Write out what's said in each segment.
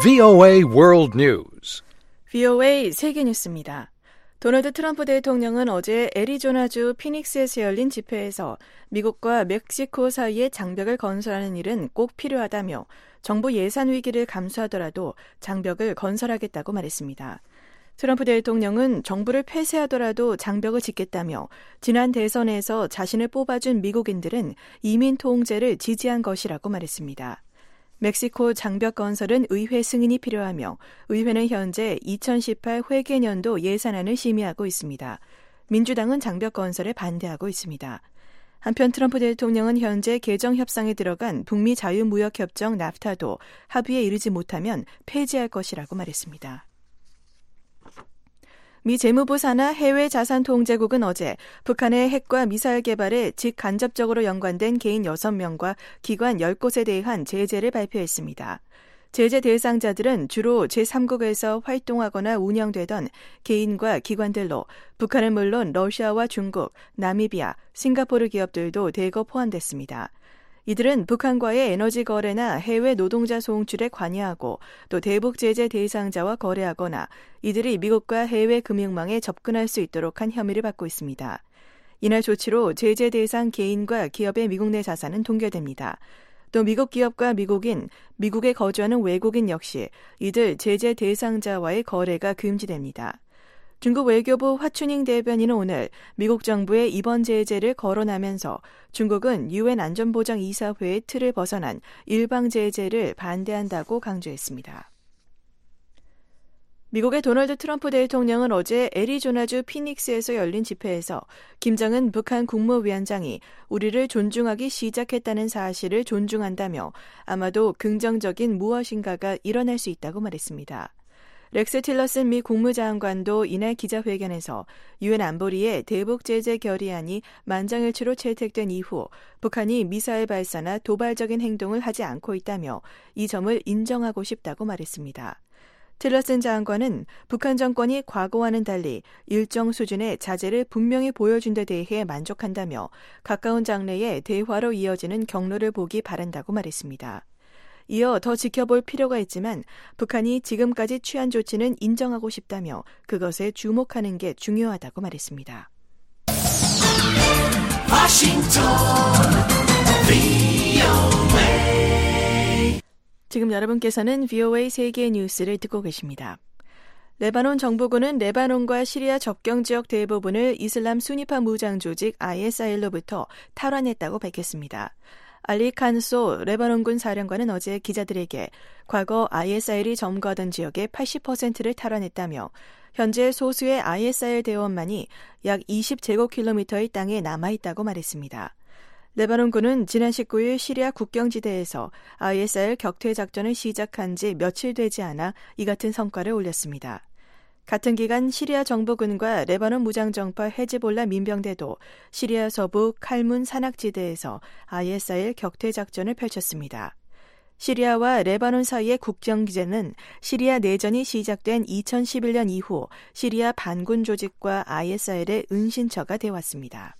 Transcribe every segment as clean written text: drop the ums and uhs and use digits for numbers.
VOA World News. VOA 세계 뉴스입니다. 도널드 트럼프 대통령은 어제 애리조나주 피닉스에서 열린 집회에서 미국과 멕시코 사이에 장벽을 건설하는 일은 꼭 필요하다며 정부 예산 위기를 감수하더라도 장벽을 건설하겠다고 말했습니다. 트럼프 대통령은 정부를 폐쇄하더라도 장벽을 짓겠다며 지난 대선에서 자신을 뽑아준 미국인들은 이민 통제를 지지한 것이라고 말했습니다. 멕시코 장벽 건설은 의회 승인이 필요하며 의회는 현재 2018 회계년도 예산안을 심의하고 있습니다. 민주당은 장벽 건설에 반대하고 있습니다. 한편 트럼프 대통령은 현재 개정 협상에 들어간 북미 자유무역협정 나프타도 합의에 이르지 못하면 폐지할 것이라고 말했습니다. 미 재무부 산하 해외자산통제국은 어제 북한의 핵과 미사일 개발에 직간접적으로 연관된 개인 6명과 기관 10곳에 대한 제재를 발표했습니다. 제재 대상자들은 주로 제3국에서 활동하거나 운영되던 개인과 기관들로 북한은 물론 러시아와 중국, 나미비아, 싱가포르 기업들도 대거 포함됐습니다. 이들은 북한과의 에너지 거래나 해외 노동자 송출에 관여하고 또 대북 제재 대상자와 거래하거나 이들이 미국과 해외 금융망에 접근할 수 있도록 한 혐의를 받고 있습니다. 이날 조치로 제재 대상 개인과 기업의 미국 내 자산은 동결됩니다. 또 미국 기업과 미국인, 미국에 거주하는 외국인 역시 이들 제재 대상자와의 거래가 금지됩니다. 중국 외교부 화춘잉 대변인은 오늘 미국 정부의 이번 제재를 거론하면서 중국은 유엔 안전보장이사회의 틀을 벗어난 일방 제재를 반대한다고 강조했습니다. 미국의 도널드 트럼프 대통령은 어제 애리조나주 피닉스에서 열린 집회에서 김정은 북한 국무위원장이 우리를 존중하기 시작했다는 사실을 존중한다며 아마도 긍정적인 무엇인가가 일어날 수 있다고 말했습니다. 렉스 틸러슨 미 국무장관도 이날 기자회견에서 유엔 안보리의 대북 제재 결의안이 만장일치로 채택된 이후 북한이 미사일 발사나 도발적인 행동을 하지 않고 있다며 이 점을 인정하고 싶다고 말했습니다. 틸러슨 장관은 북한 정권이 과거와는 달리 일정 수준의 자제를 분명히 보여준 데 대해 만족한다며 가까운 장래에 대화로 이어지는 경로를 보기 바란다고 말했습니다. 이어 더 지켜볼 필요가 있지만 북한이 지금까지 취한 조치는 인정하고 싶다며 그것에 주목하는 게 중요하다고 말했습니다. 지금 여러분께서는 VOA 세계 뉴스를 듣고 계십니다. 레바논 정부군은 레바논과 시리아 접경 지역 대부분을 이슬람 수니파 무장 조직 ISIL로부터 탈환했다고 밝혔습니다. 알리 칸소 레바논군 사령관은 어제 기자들에게 과거 ISIL이 점거하던 지역의 80%를 탈환했다며 현재 소수의 ISIL 대원만이 약 20제곱킬로미터의 땅에 남아있다고 말했습니다. 레바논군은 지난 19일 시리아 국경지대에서 ISIL 격퇴 작전을 시작한 지 며칠 되지 않아 이 같은 성과를 올렸습니다. 같은 기간 시리아 정부군과 레바논 무장정파 헤즈볼라 민병대도 시리아 서부 칼문 산악지대에서 ISIL 격퇴 작전을 펼쳤습니다. 시리아와 레바논 사이의 국경기제는 시리아 내전이 시작된 2011년 이후 시리아 반군 조직과 ISIL의 은신처가 되어왔습니다.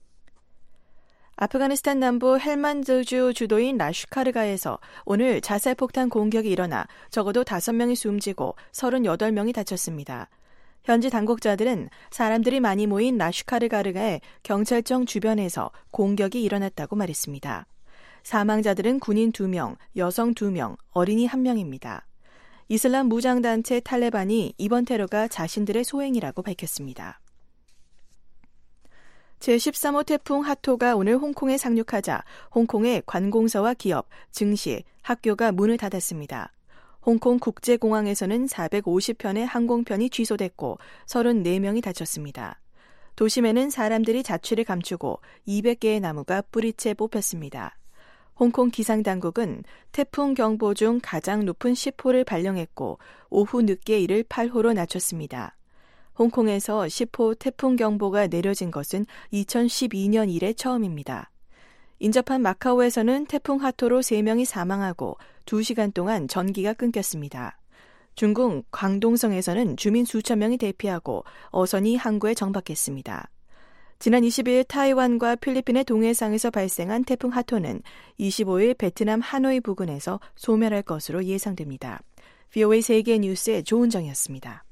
아프가니스탄 남부 헬만드주 주도인 라슈카르가에서 오늘 자살폭탄 공격이 일어나 적어도 5명이 숨지고 38명이 다쳤습니다. 현지 당국자들은 사람들이 많이 모인 라슈카르가르가의 경찰청 주변에서 공격이 일어났다고 말했습니다. 사망자들은 군인 2명, 여성 2명, 어린이 1명입니다. 이슬람 무장단체 탈레반이 이번 테러가 자신들의 소행이라고 밝혔습니다. 제13호 태풍 하토가 오늘 홍콩에 상륙하자 홍콩의 관공서와 기업, 증시, 학교가 문을 닫았습니다. 홍콩 국제공항에서는 450편의 항공편이 취소됐고 34명이 다쳤습니다. 도심에는 사람들이 자취를 감추고 200개의 나무가 뿌리채 뽑혔습니다. 홍콩 기상당국은 태풍 경보 중 가장 높은 10호를 발령했고 오후 늦게 이를 8호로 낮췄습니다. 홍콩에서 10호 태풍 경보가 내려진 것은 2012년 이래 처음입니다. 인접한 마카오에서는 태풍 하토로 3명이 사망하고 2시간 동안 전기가 끊겼습니다. 중국 광동성에서는 주민 수천 명이 대피하고 어선이 항구에 정박했습니다. 지난 20일 타이완과 필리핀의 동해상에서 발생한 태풍 하토는 25일 베트남 하노이 부근에서 소멸할 것으로 예상됩니다. VOA 세계 뉴스의 조은정이었습니다.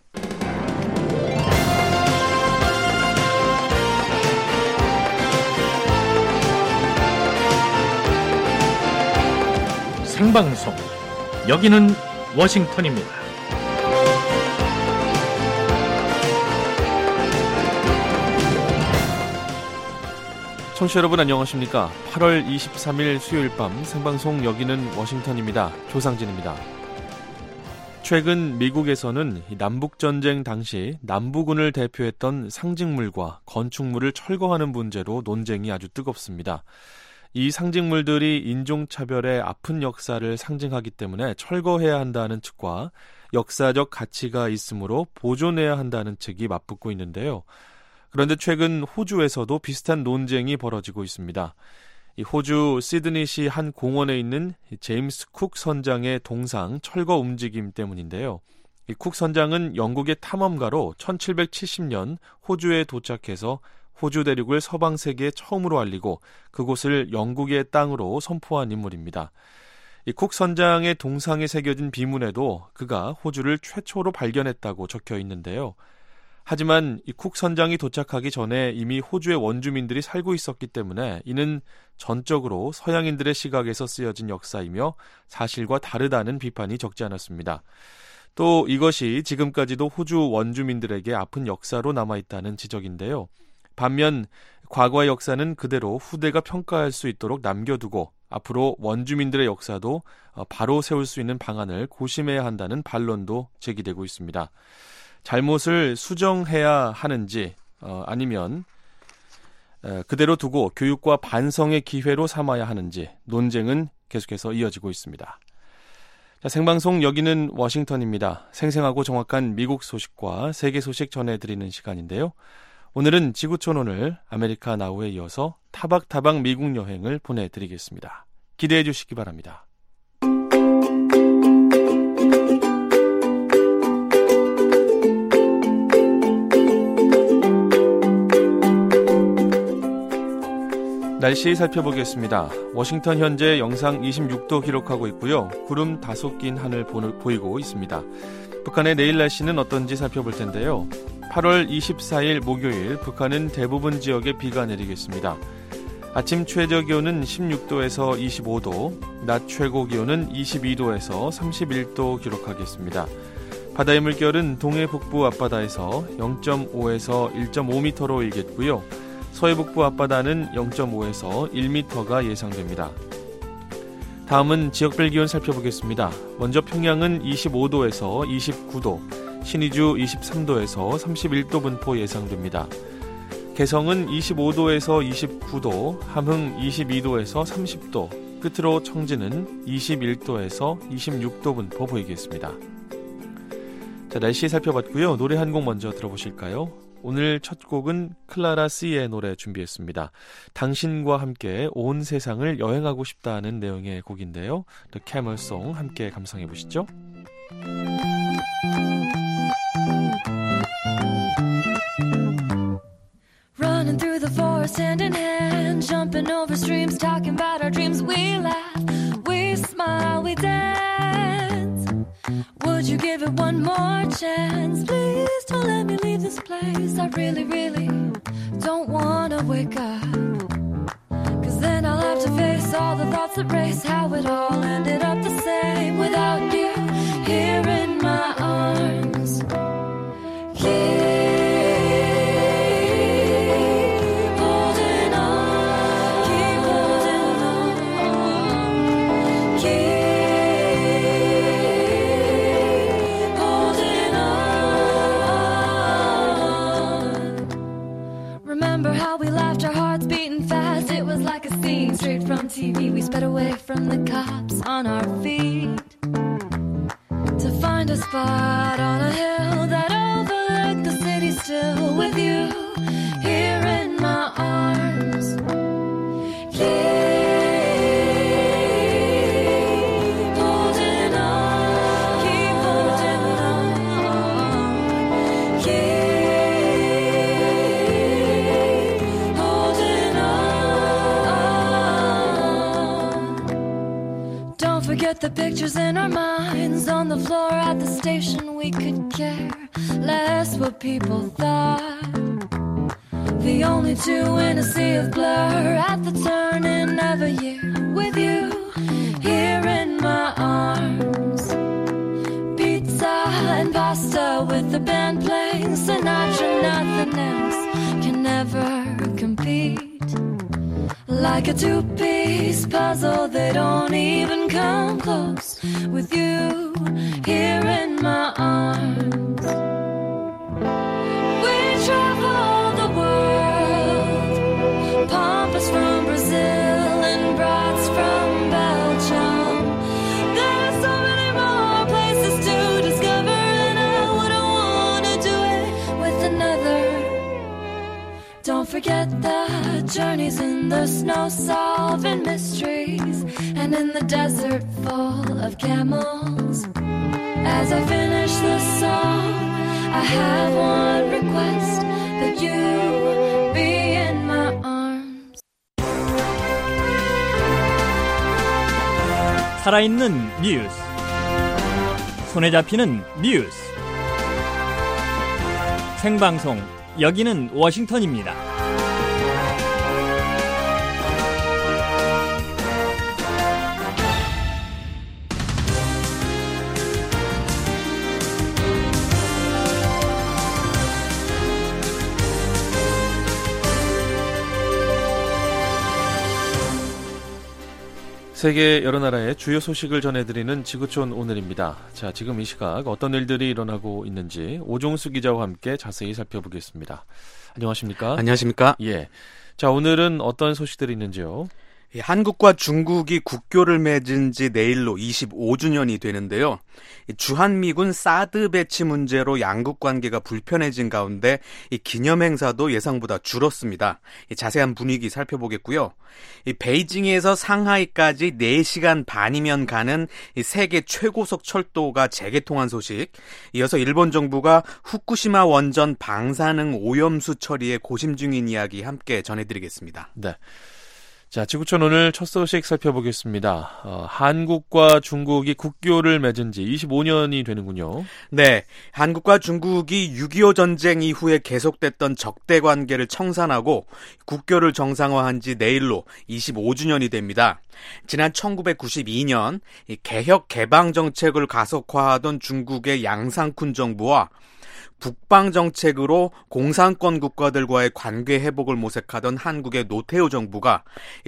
생방송, 여기는 워싱턴입니다. 청취자 여러분 안녕하십니까? 8월 23일 수요일 밤 생방송 여기는 워싱턴입니다. 조상진입니다. 최근 미국에서는 남북전쟁 당시 남부군을 대표했던 상징물과 건축물을 철거하는 문제로 논쟁이 아주 뜨겁습니다. 이 상징물들이 인종차별의 아픈 역사를 상징하기 때문에 철거해야 한다는 측과 역사적 가치가 있으므로 보존해야 한다는 측이 맞붙고 있는데요. 그런데 최근 호주에서도 비슷한 논쟁이 벌어지고 있습니다. 이 호주 시드니시 한 공원에 있는 제임스 쿡 선장의 동상 철거 움직임 때문인데요. 이 쿡 선장은 영국의 탐험가로 1770년 호주에 도착해서 호주 대륙을 서방 세계에 처음으로 알리고 그곳을 영국의 땅으로 선포한 인물입니다. 이 쿡 선장의 동상에 새겨진 비문에도 그가 호주를 최초로 발견했다고 적혀 있는데요. 하지만 이 쿡 선장이 도착하기 전에 이미 호주의 원주민들이 살고 있었기 때문에 이는 전적으로 서양인들의 시각에서 쓰여진 역사이며 사실과 다르다는 비판이 적지 않았습니다. 또 이것이 지금까지도 호주 원주민들에게 아픈 역사로 남아있다는 지적인데요. 반면 과거의 역사는 그대로 후대가 평가할 수 있도록 남겨두고 앞으로 원주민들의 역사도 바로 세울 수 있는 방안을 고심해야 한다는 반론도 제기되고 있습니다. 잘못을 수정해야 하는지 아니면 그대로 두고 교육과 반성의 기회로 삼아야 하는지 논쟁은 계속해서 이어지고 있습니다. 자, 생방송 여기는 워싱턴입니다. 생생하고 정확한 미국 소식과 세계 소식 전해드리는 시간인데요. 오늘은 지구촌오늘 아메리카 나우에 이어서 타박타박 미국 여행을 보내드리겠습니다. 기대해 주시기 바랍니다. 날씨 살펴보겠습니다. 워싱턴 현재 영상 26도 기록하고 있고요. 구름 다소 낀 하늘 보이고 있습니다. 북한의 내일 날씨는 어떤지 살펴볼 텐데요. 8월 24일 목요일 북한은 대부분 지역에 비가 내리겠습니다. 아침 최저 기온은 16도에서 25도, 낮 최고 기온은 22도에서 31도 기록하겠습니다. 바다의 물결은 동해 북부 앞바다에서 0.5에서 1.5m로 일겠고요. 서해 북부 앞바다는 0.5에서 1m가 예상됩니다. 다음은 지역별 기온 살펴보겠습니다. 먼저 평양은 25도에서 29도, 신의주 23도에서 31도 분포 예상됩니다. 개성은 25도에서 29도, 함흥 22도에서 30도, 끝으로 청진은 21도에서 26도 분포 보이겠습니다. 자, 날씨 살펴봤고요. 노래 한 곡 먼저 들어보실까요? 오늘 첫 곡은 클라라 씨의 노래 준비했습니다. 당신과 함께 온 세상을 여행하고 싶다는 내용의 곡인데요. The Camel Song 함께 감상해 보시죠. Running through the forest hand in hand, jumping over streams, talking about our dreams. We laugh, we smile, we dance. Would you give it one more chance? Please don't let me leave this place. I really, really don't wanna wake up, 'cause then I'll have to face all the thoughts that race. How it all ended up the same without you here in my arms. Straight from TV, we sped away from the cops on our feet to find a spot on a hill that overlooked the city still, with you here in my arms. Don't Don't forget the pictures in our minds on the floor at the station. We could care less what people thought. The only two in a sea of blur at the turning of a year. With you here in my arms. Pizza and pasta with the band playing Sinatra. Nothing else can ever compete. Like a two-piece puzzle, they don't even come close. With you here in my arms. We travel the world, pampas from Brazil and brats from Belgium. There's so many more places to discover, and I wouldn't want to do it with another. Don't forget the journeys in the snow, solving mysteries, and in the desert full of camels. As I finish this song, I have one request, that you be in my arms. 살아있는 뉴스, 손에 잡히는 뉴스, 생방송, 여기는 워싱턴입니다. 세계 여러 나라의 주요 소식을 전해드리는 지구촌 오늘입니다. 자, 지금 이 시각 어떤 일들이 일어나고 있는지 오종수 기자와 함께 자세히 살펴보겠습니다. 안녕하십니까? 안녕하십니까? 예. 자, 오늘은 어떤 소식들이 있는지요? 한국과 중국이 국교를 맺은 지 내일로 25주년이 되는데요. 주한미군 사드 배치 문제로 양국 관계가 불편해진 가운데 이 기념행사도 예상보다 줄었습니다. 자세한 분위기 살펴보겠고요. 베이징에서 상하이까지 4시간 반이면 가는 세계 최고속 철도가 재개통한 소식, 이어서 일본 정부가 후쿠시마 원전 방사능 오염수 처리에 고심 중인 이야기 함께 전해드리겠습니다. 네. 자, 지구촌 오늘 첫 소식 살펴보겠습니다. 한국과 중국이 국교를 맺은 지 25년이 되는군요. 네, 한국과 중국이 6.25 전쟁 이후에 계속됐던 적대 관계를 청산하고 국교를 정상화한 지 내일로 25주년이 됩니다. 지난 1992년 개혁 개방 정책을 가속화하던 중국의 양상쿤 정부와 북방 정책으로 공산권 국가들과의 관계 회복을 모색하던 한국의 노태우 정부가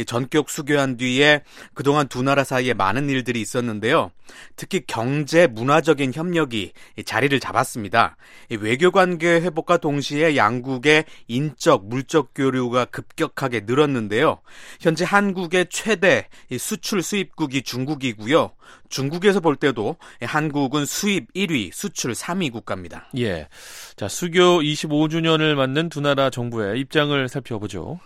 전격 수교한 뒤에 그동안 두 나라 사이에 많은 일들이 있었는데요. 특히 경제, 문화적인 협력이 자리를 잡았습니다. 외교 관계 회복과 동시에 양국의 인적, 물적 교류가 급격하게 늘었는데요. 현재 한국의 최대 수출 수입국이 중국이고요. 중국에서 볼 때도 한국은 수입 1위, 수출 3위 국가입니다. 예. 자, 수교 25주년을 맞는 두 나라 정부의 입장을 살펴보죠.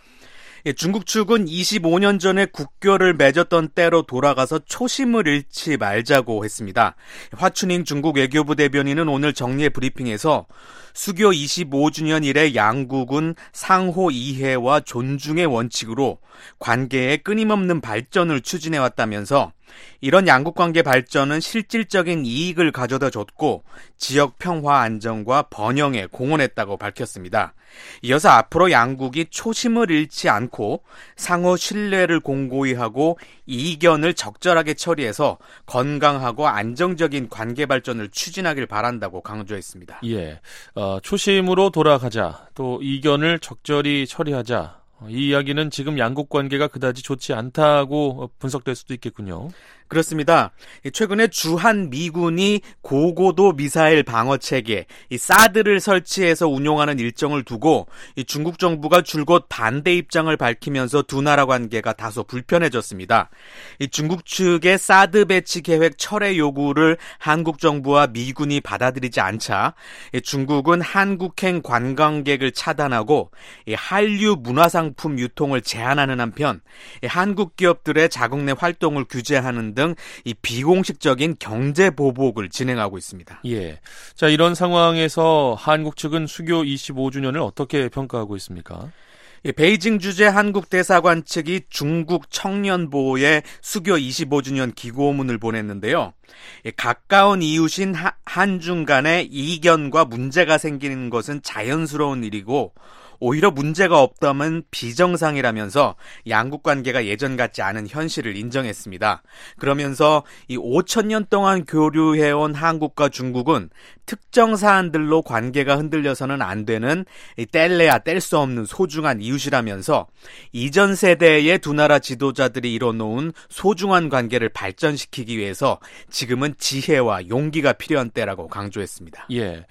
중국 측은 25년 전에 국교를 맺었던 때로 돌아가서 초심을 잃지 말자고 했습니다. 화춘잉 중국 외교부 대변인은 오늘 정례 브리핑에서 수교 25주년 이래 양국은 상호 이해와 존중의 원칙으로 관계의 끊임없는 발전을 추진해왔다면서 이런 양국관계 발전은 실질적인 이익을 가져다 줬고 지역 평화 안정과 번영에 공헌했다고 밝혔습니다. 이어서 앞으로 양국이 초심을 잃지 않고 상호 신뢰를 공고히 하고 이견을 적절하게 처리해서 건강하고 안정적인 관계 발전을 추진하길 바란다고 강조했습니다. 예, 초심으로 돌아가자, 또 이견을 적절히 처리하자. 이 이야기는 지금 양국 관계가 그다지 좋지 않다고 분석될 수도 있겠군요. 그렇습니다. 최근에 주한 미군이 고고도 미사일 방어 체계, 이 사드를 설치해서 운용하는 일정을 두고 이 중국 정부가 줄곧 반대 입장을 밝히면서 두 나라 관계가 다소 불편해졌습니다. 이 중국 측의 사드 배치 계획 철회 요구를 한국 정부와 미군이 받아들이지 않자 중국은 한국행 관광객을 차단하고 이 한류 문화상품 유통을 제한하는 한편 한국 기업들의 자국 내 활동을 규제하는 등 이 비공식적인 경제 보복을 진행하고 있습니다. 예. 자, 이런 상황에서 한국 측은 수교 25주년을 어떻게 평가하고 있습니까? 베이징 주재 한국 대사관 측이 중국 청년보호에 수교 25주년 기고문을 보냈는데요. 가까운 이웃인 한중 간에 이견과 문제가 생기는 것은 자연스러운 일이고 오히려 문제가 없다면 비정상이라면서 양국 관계가 예전 같지 않은 현실을 인정했습니다. 그러면서 이 5,000년 동안 교류해온 한국과 중국은 특정 사안들로 관계가 흔들려서는 안 되는 뗄래야 뗄 수 없는 소중한 이웃이라면서 이전 세대의 두 나라 지도자들이 이뤄놓은 소중한 관계를 발전시키기 위해서 지금은 지혜와 용기가 필요한 때라고 강조했습니다. 예.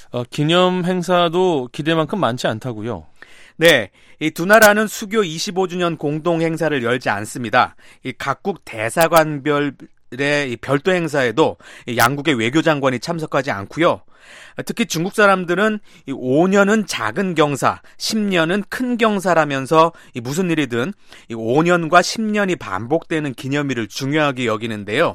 기념 행사도 기대만큼 많지 않다고요? 네, 이 두 나라는 수교 25주년 공동 행사를 열지 않습니다. 이 각국 대사관별의 이 별도 행사에도 양국의 외교장관이 참석하지 않고요. 특히 중국 사람들은 5년은 작은 경사, 10년은 큰 경사라면서 무슨 일이든 5년과 10년이 반복되는 기념일을 중요하게 여기는데요.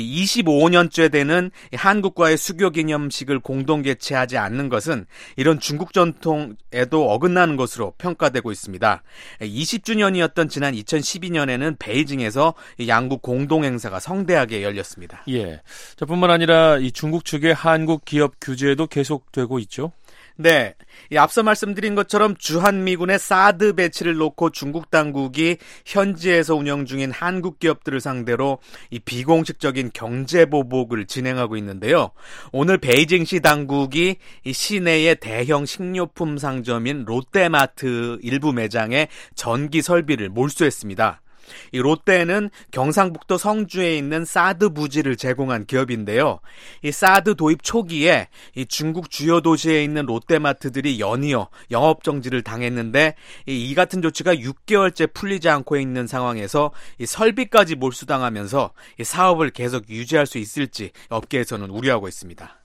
25년째 되는 한국과의 수교 기념식을 공동 개최하지 않는 것은 이런 중국 전통에도 어긋나는 것으로 평가되고 있습니다. 20주년이었던 지난 2012년에는 베이징에서 양국 공동 행사가 성대하게 열렸습니다. 예. 자, 뿐만 아니라 이 중국 측의 한국 기업 규제도 계속되고 있죠. 네, 앞서 말씀드린 것처럼 주한미군의 사드 배치를 놓고 중국 당국이 현지에서 운영 중인 한국 기업들을 상대로 이 비공식적인 경제 보복을 진행하고 있는데요. 오늘 베이징시 당국이 이 시내의 대형 식료품 상점인 롯데마트 일부 매장에 전기 설비를 몰수했습니다. 이 롯데는 경상북도 성주에 있는 사드 부지를 제공한 기업인데요. 이 사드 도입 초기에 이 중국 주요 도시에 있는 롯데마트들이 연이어 영업 정지를 당했는데 이 같은 조치가 6개월째 풀리지 않고 있는 상황에서 이 설비까지 몰수당하면서 이 사업을 계속 유지할 수 있을지 업계에서는 우려하고 있습니다.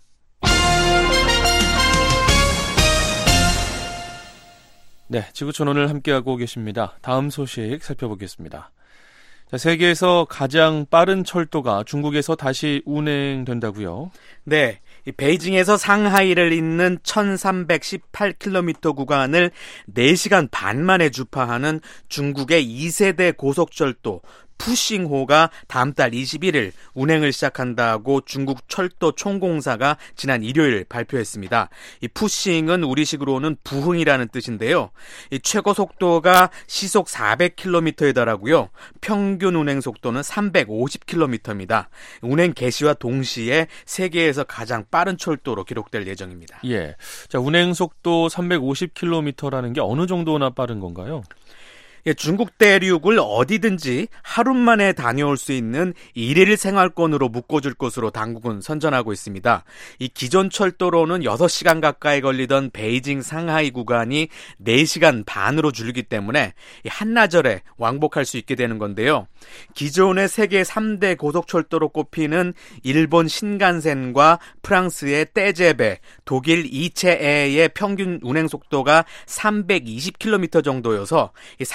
네, 지구촌 오늘 함께하고 계십니다. 다음 소식 살펴보겠습니다. 자, 세계에서 가장 빠른 철도가 중국에서 다시 운행된다고요? 네, 베이징에서 상하이를 잇는 1318km 구간을 4시간 반 만에 주파하는 중국의 2세대 고속철도 푸싱호가 다음 달 21일 운행을 시작한다고 중국 철도 총공사가 지난 일요일 발표했습니다. 이 푸싱은 우리식으로는 부흥이라는 뜻인데요. 이 최고 속도가 시속 400km에 달하고요. 평균 운행 속도는 350km입니다. 운행 개시와 동시에 세계에서 가장 빠른 철도로 기록될 예정입니다. 예. 자, 운행 속도 350km라는 게 어느 정도나 빠른 건가요? 예, 중국 대륙을 어디든지 하루 만에 다녀올 수 있는 일일 생활권으로 묶어줄 것으로 당국은 선전하고 있습니다. 이 기존 철도로는 6시간 가까이 걸리던 베이징 상하이 구간이 4시간 반으로 줄기 때문에 한나절에 왕복할 수 있게 되는 건데요. 기존의 세계 3대 고속철도로 꼽히는 일본 신간센과 프랑스의 떼제베, 독일 이체에의 평균 운행 속도가 320km 정도여서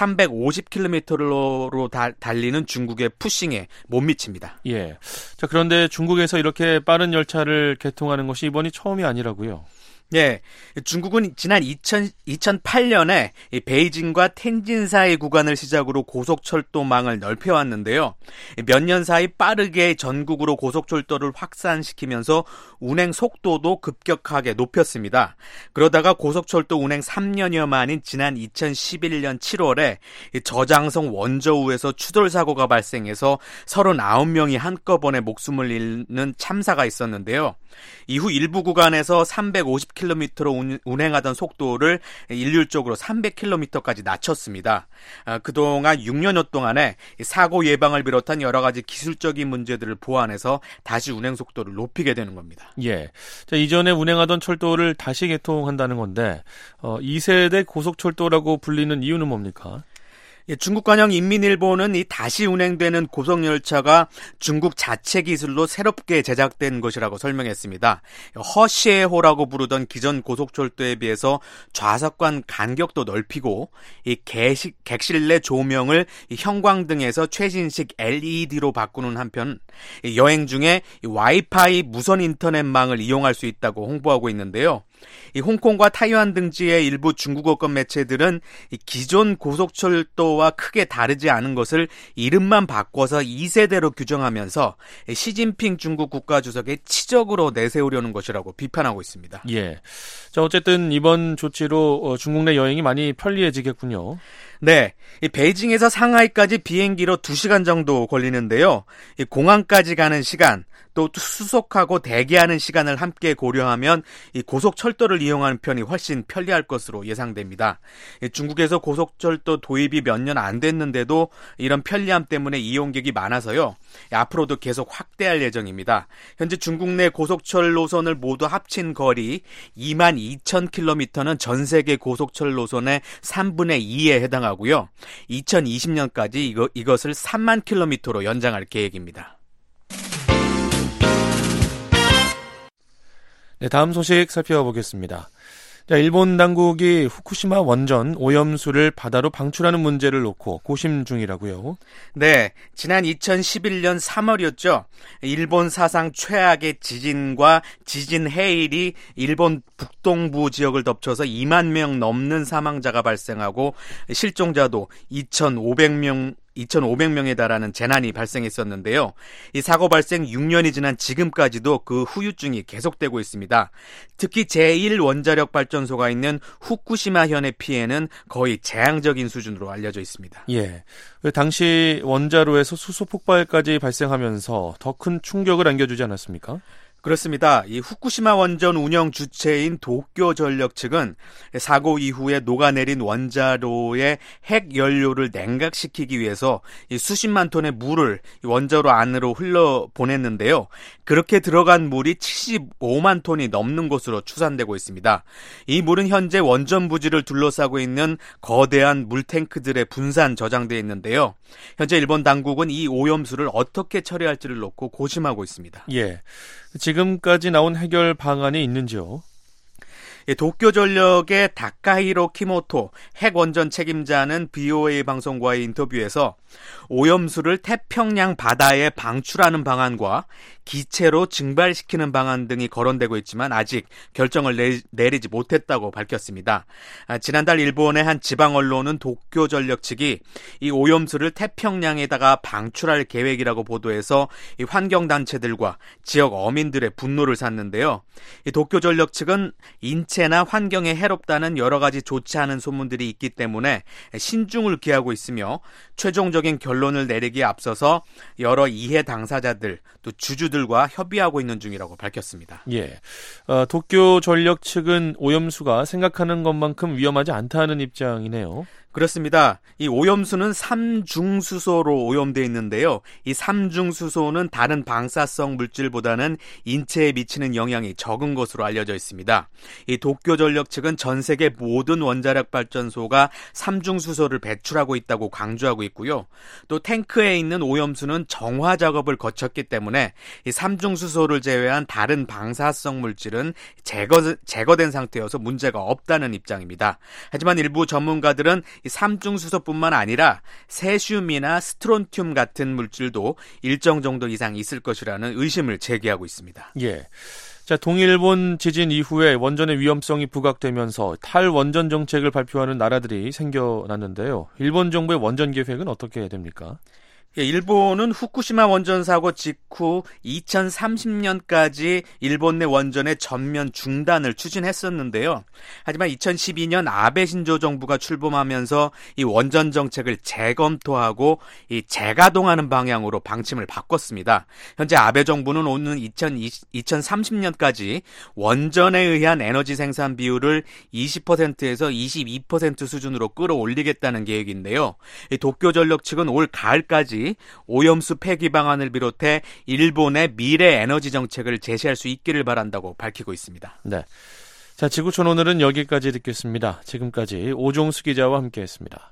350km로 달리는 중국의 푸싱에 못 미칩니다. 예. 자, 그런데 중국에서 이렇게 빠른 열차를 개통하는 것이 이번이 처음이 아니라고요? 예, 중국은 지난 2008년에 베이징과 텐진 사이 구간을 시작으로 고속철도망을 넓혀왔는데요. 몇 년 사이 빠르게 전국으로 고속철도를 확산시키면서 운행 속도도 급격하게 높였습니다. 그러다가 고속철도 운행 3년여 만인 지난 2011년 7월에 저장성 원저우에서 추돌 사고가 발생해서 39명이 한꺼번에 목숨을 잃는 참사가 있었는데요. 이후 일부 구간에서 350km로 운행하던 속도를 일률적으로 300km까지 낮췄습니다. 그동안 6년여 동안에 사고 예방을 비롯한 여러 가지 기술적인 문제들을 보완해서 다시 운행 속도를 높이게 되는 겁니다. 예. 자, 이전에 운행하던 철도를 다시 개통한다는 건데 2세대 고속철도라고 불리는 이유는 뭡니까? 중국 관영 인민일보는 이 다시 운행되는 고속열차가 중국 자체 기술로 새롭게 제작된 것이라고 설명했습니다. 허시에호라고 부르던 기존 고속철도에 비해서 좌석간 간격도 넓히고 이 객실 조명을 형광등에서 최신식 LED로 바꾸는 한편 여행 중에 와이파이 무선 인터넷망을 이용할 수 있다고 홍보하고 있는데요. 이 홍콩과 타이완 등지의 일부 중국어권 매체들은 이 기존 고속철도와 크게 다르지 않은 것을 이름만 바꿔서 2세대로 규정하면서 시진핑 중국 국가주석의 치적으로 내세우려는 것이라고 비판하고 있습니다. 예. 자, 어쨌든 이번 조치로 중국 내 여행이 많이 편리해지겠군요. 네, 이 베이징에서 상하이까지 비행기로 2시간 정도 걸리는데요. 이 공항까지 가는 시간, 또 수속하고 대기하는 시간을 함께 고려하면 이 고속철도를 이용하는 편이 훨씬 편리할 것으로 예상됩니다. 중국에서 고속철도 도입이 몇 년 안 됐는데도 이런 편리함 때문에 이용객이 많아서요. 앞으로도 계속 확대할 예정입니다. 현재 중국 내 고속철 노선을 모두 합친 거리 22,000km는 전 세계 고속철 노선의 3분의 2에 해당하고요. 2020년까지 이것을 3만 km로 연장할 계획입니다. 네, 다음 소식 살펴보겠습니다. 자, 일본 당국이 후쿠시마 원전 오염수를 바다로 방출하는 문제를 놓고 고심 중이라고요. 네, 지난 2011년 3월이었죠. 일본 사상 최악의 지진과 지진 해일이 일본 북동부 지역을 덮쳐서 2만 명 넘는 사망자가 발생하고 실종자도 2,500명에 달하는 재난이 발생했었는데요. 이 사고 발생 6년이 지난 지금까지도 그 후유증이 계속되고 있습니다. 특히 제1원자력 발전소가 있는 후쿠시마현의 피해는 거의 재앙적인 수준으로 알려져 있습니다. 예. 당시 원자로에서 수소 폭발까지 발생하면서 더 큰 충격을 안겨주지 않았습니까? 그렇습니다. 이 후쿠시마 원전 운영 주체인 도쿄전력 측은 사고 이후에 녹아내린 원자로의 핵 연료를 냉각시키기 위해서 이 수십만 톤의 물을 원자로 안으로 흘러보냈는데요. 그렇게 들어간 물이 75만 톤이 넘는 것으로 추산되고 있습니다. 이 물은 현재 원전 부지를 둘러싸고 있는 거대한 물탱크들에 분산 저장되어 있는데요. 현재 일본 당국은 이 오염수를 어떻게 처리할지를 놓고 고심하고 있습니다. 예. 지금까지 나온 해결 방안이 있는지요? 도쿄전력의 다카히로 키모토 핵원전 책임자는 BOA 방송과의 인터뷰에서 오염수를 태평양 바다에 방출하는 방안과 기체로 증발시키는 방안 등이 거론되고 있지만 아직 결정을 내리지 못했다고 밝혔습니다. 지난달 일본의 한 지방 언론은 도쿄전력 측이 이 오염수를 태평양에다가 방출할 계획이라고 보도해서 이 환경단체들과 지역 어민들의 분노를 샀는데요. 이 도쿄전력 측은 인체나 환경에 해롭다는 여러 가지 좋지 않은 소문들이 있기 때문에 신중을 기하고 있으며 최종적인 결론을 내리기에 앞서서 여러 이해 당사자들 또 주주들과 협의하고 있는 중이라고 밝혔습니다. 예, 도쿄전력 측은 오염수가 생각하는 것만큼 위험하지 않다는 입장이네요. 그렇습니다. 이 오염수는 삼중수소로 오염되어 있는데요. 이 삼중수소는 다른 방사성 물질보다는 인체에 미치는 영향이 적은 것으로 알려져 있습니다. 이 도쿄전력 측은 전 세계 모든 원자력 발전소가 삼중수소를 배출하고 있다고 강조하고 있고요. 또 탱크에 있는 오염수는 정화 작업을 거쳤기 때문에 이 삼중수소를 제외한 다른 방사성 물질은 제거된 상태여서 문제가 없다는 입장입니다. 하지만 일부 전문가들은 이 삼중수소뿐만 아니라 세슘이나 스트론튬 같은 물질도 일정 정도 이상 있을 것이라는 의심을 제기하고 있습니다. 예. 자, 동일본 지진 이후에 원전의 위험성이 부각되면서 탈원전 정책을 발표하는 나라들이 생겨났는데요. 일본 정부의 원전 계획은 어떻게 됩니까? 일본은 후쿠시마 원전 사고 직후 2030년까지 일본 내 원전의 전면 중단을 추진했었는데요. 하지만 2012년 아베 신조 정부가 출범하면서 이 원전 정책을 재검토하고 이 재가동하는 방향으로 방침을 바꿨습니다. 현재 아베 정부는 오는 2030년까지 원전에 의한 에너지 생산 비율을 20%에서 22% 수준으로 끌어올리겠다는 계획인데요. 이 도쿄전력 측은 올 가을까지 오염수 폐기 방안을 비롯해 일본의 미래 에너지 정책을 제시할 수 있기를 바란다고 밝히고 있습니다. 네. 자, 지구촌 오늘은 여기까지 듣겠습니다. 지금까지 오종수 기자와 함께했습니다.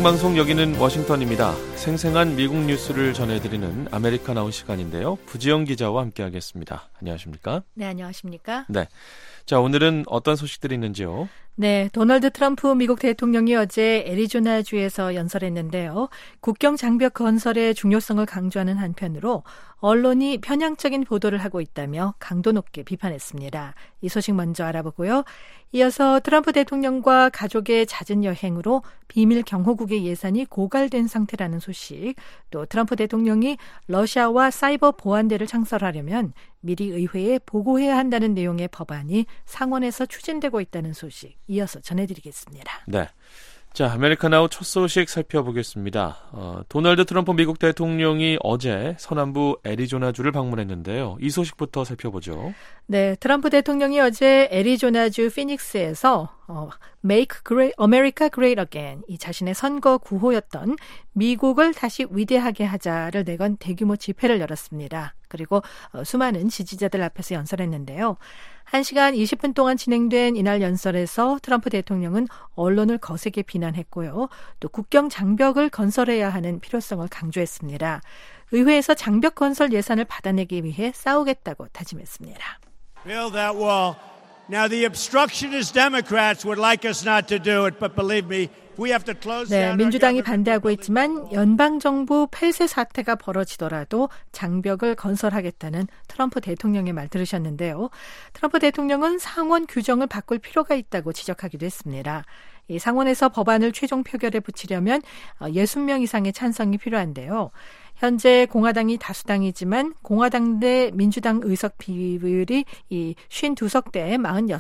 생방송 여기는 워싱턴입니다. 생생한 미국 뉴스를 전해드리는 아메리카 나우 시간인데요. 부지영 기자와 함께하겠습니다. 안녕하십니까? 네, 안녕하십니까? 네. 자, 오늘은 어떤 소식들이 있는지요? 네, 도널드 트럼프 미국 대통령이 어제 애리조나주에서 연설했는데요. 국경 장벽 건설의 중요성을 강조하는 한편으로 언론이 편향적인 보도를 하고 있다며 강도 높게 비판했습니다. 이 소식 먼저 알아보고요. 이어서 트럼프 대통령과 가족의 잦은 여행으로 비밀 경호국의 예산이 고갈된 상태라는 소식, 또 트럼프 대통령이 러시아와 사이버 보안대를 창설하려면 미리 의회에 보고해야 한다는 내용의 법안이 상원에서 추진되고 있다는 소식 이어서 전해드리겠습니다. 네. 자, 아메리카 나우 첫 소식 살펴보겠습니다. 도널드 트럼프 미국 대통령이 어제 서남부 애리조나주를 방문했는데요. 이 소식부터 살펴보죠. 네, 트럼프 대통령이 어제 애리조나주 피닉스에서 Make America Great Again, 이 자신의 선거 구호였던 미국을 다시 위대하게 하자를 내건 대규모 집회를 열었습니다. 그리고 수많은 지지자들 앞에서 연설했는데요. 1시간 20분 동안 진행된 이날 연설에서 트럼프 대통령은 언론을 거세게 비난했고요. 또 국경 장벽을 건설해야 하는 필요성을 강조했습니다. 의회에서 장벽 건설 예산을 받아내기 위해 싸우겠다고 다짐했습니다. Build that wall. Now the obstructionist Democrats would like us not to do it, but believe me, we have to close 네, down. 민주당이 반대하고 있지만 연방정부 폐쇄 사태가 벌어지더라도 장벽을 건설하겠다는 트럼프 대통령의 말 들으셨는데요. 트럼프 대통령은 상원 규정을 바꿀 필요가 있다고 지적하기도 했습니다. 이 상원에서 법안을 최종 표결에 붙이려면 60명 이상의 찬성이 필요한데요. 현재 공화당이 다수당이지만 공화당 대 민주당 의석 비율이 이 52석 대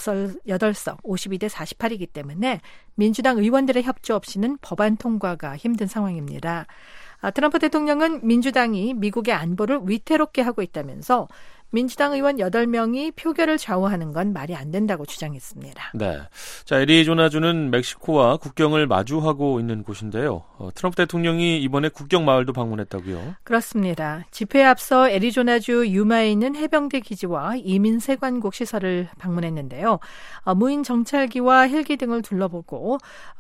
48석, 52대 48이기 때문에 민주당 의원들의 협조 없이는 법안 통과가 힘든 상황입니다. 트럼프 대통령은 민주당이 미국의 안보를 위태롭게 하고 있다면서 민주당 의원 8명이 표결을 좌우하는 건 말이 안 된다고 주장했습니다. 네. 자, 애리조나주는 멕시코와 국경을 마주하고 있는 곳인데요. 트럼프 대통령이 이번에 국경 마을도 방문했다고요? 그렇습니다. 집회에 앞서 애리조나주 유마에 있는 해병대 기지와 이민 세관국 시설을 방문했는데요. 무인 정찰기와 헬기 등을 둘러보고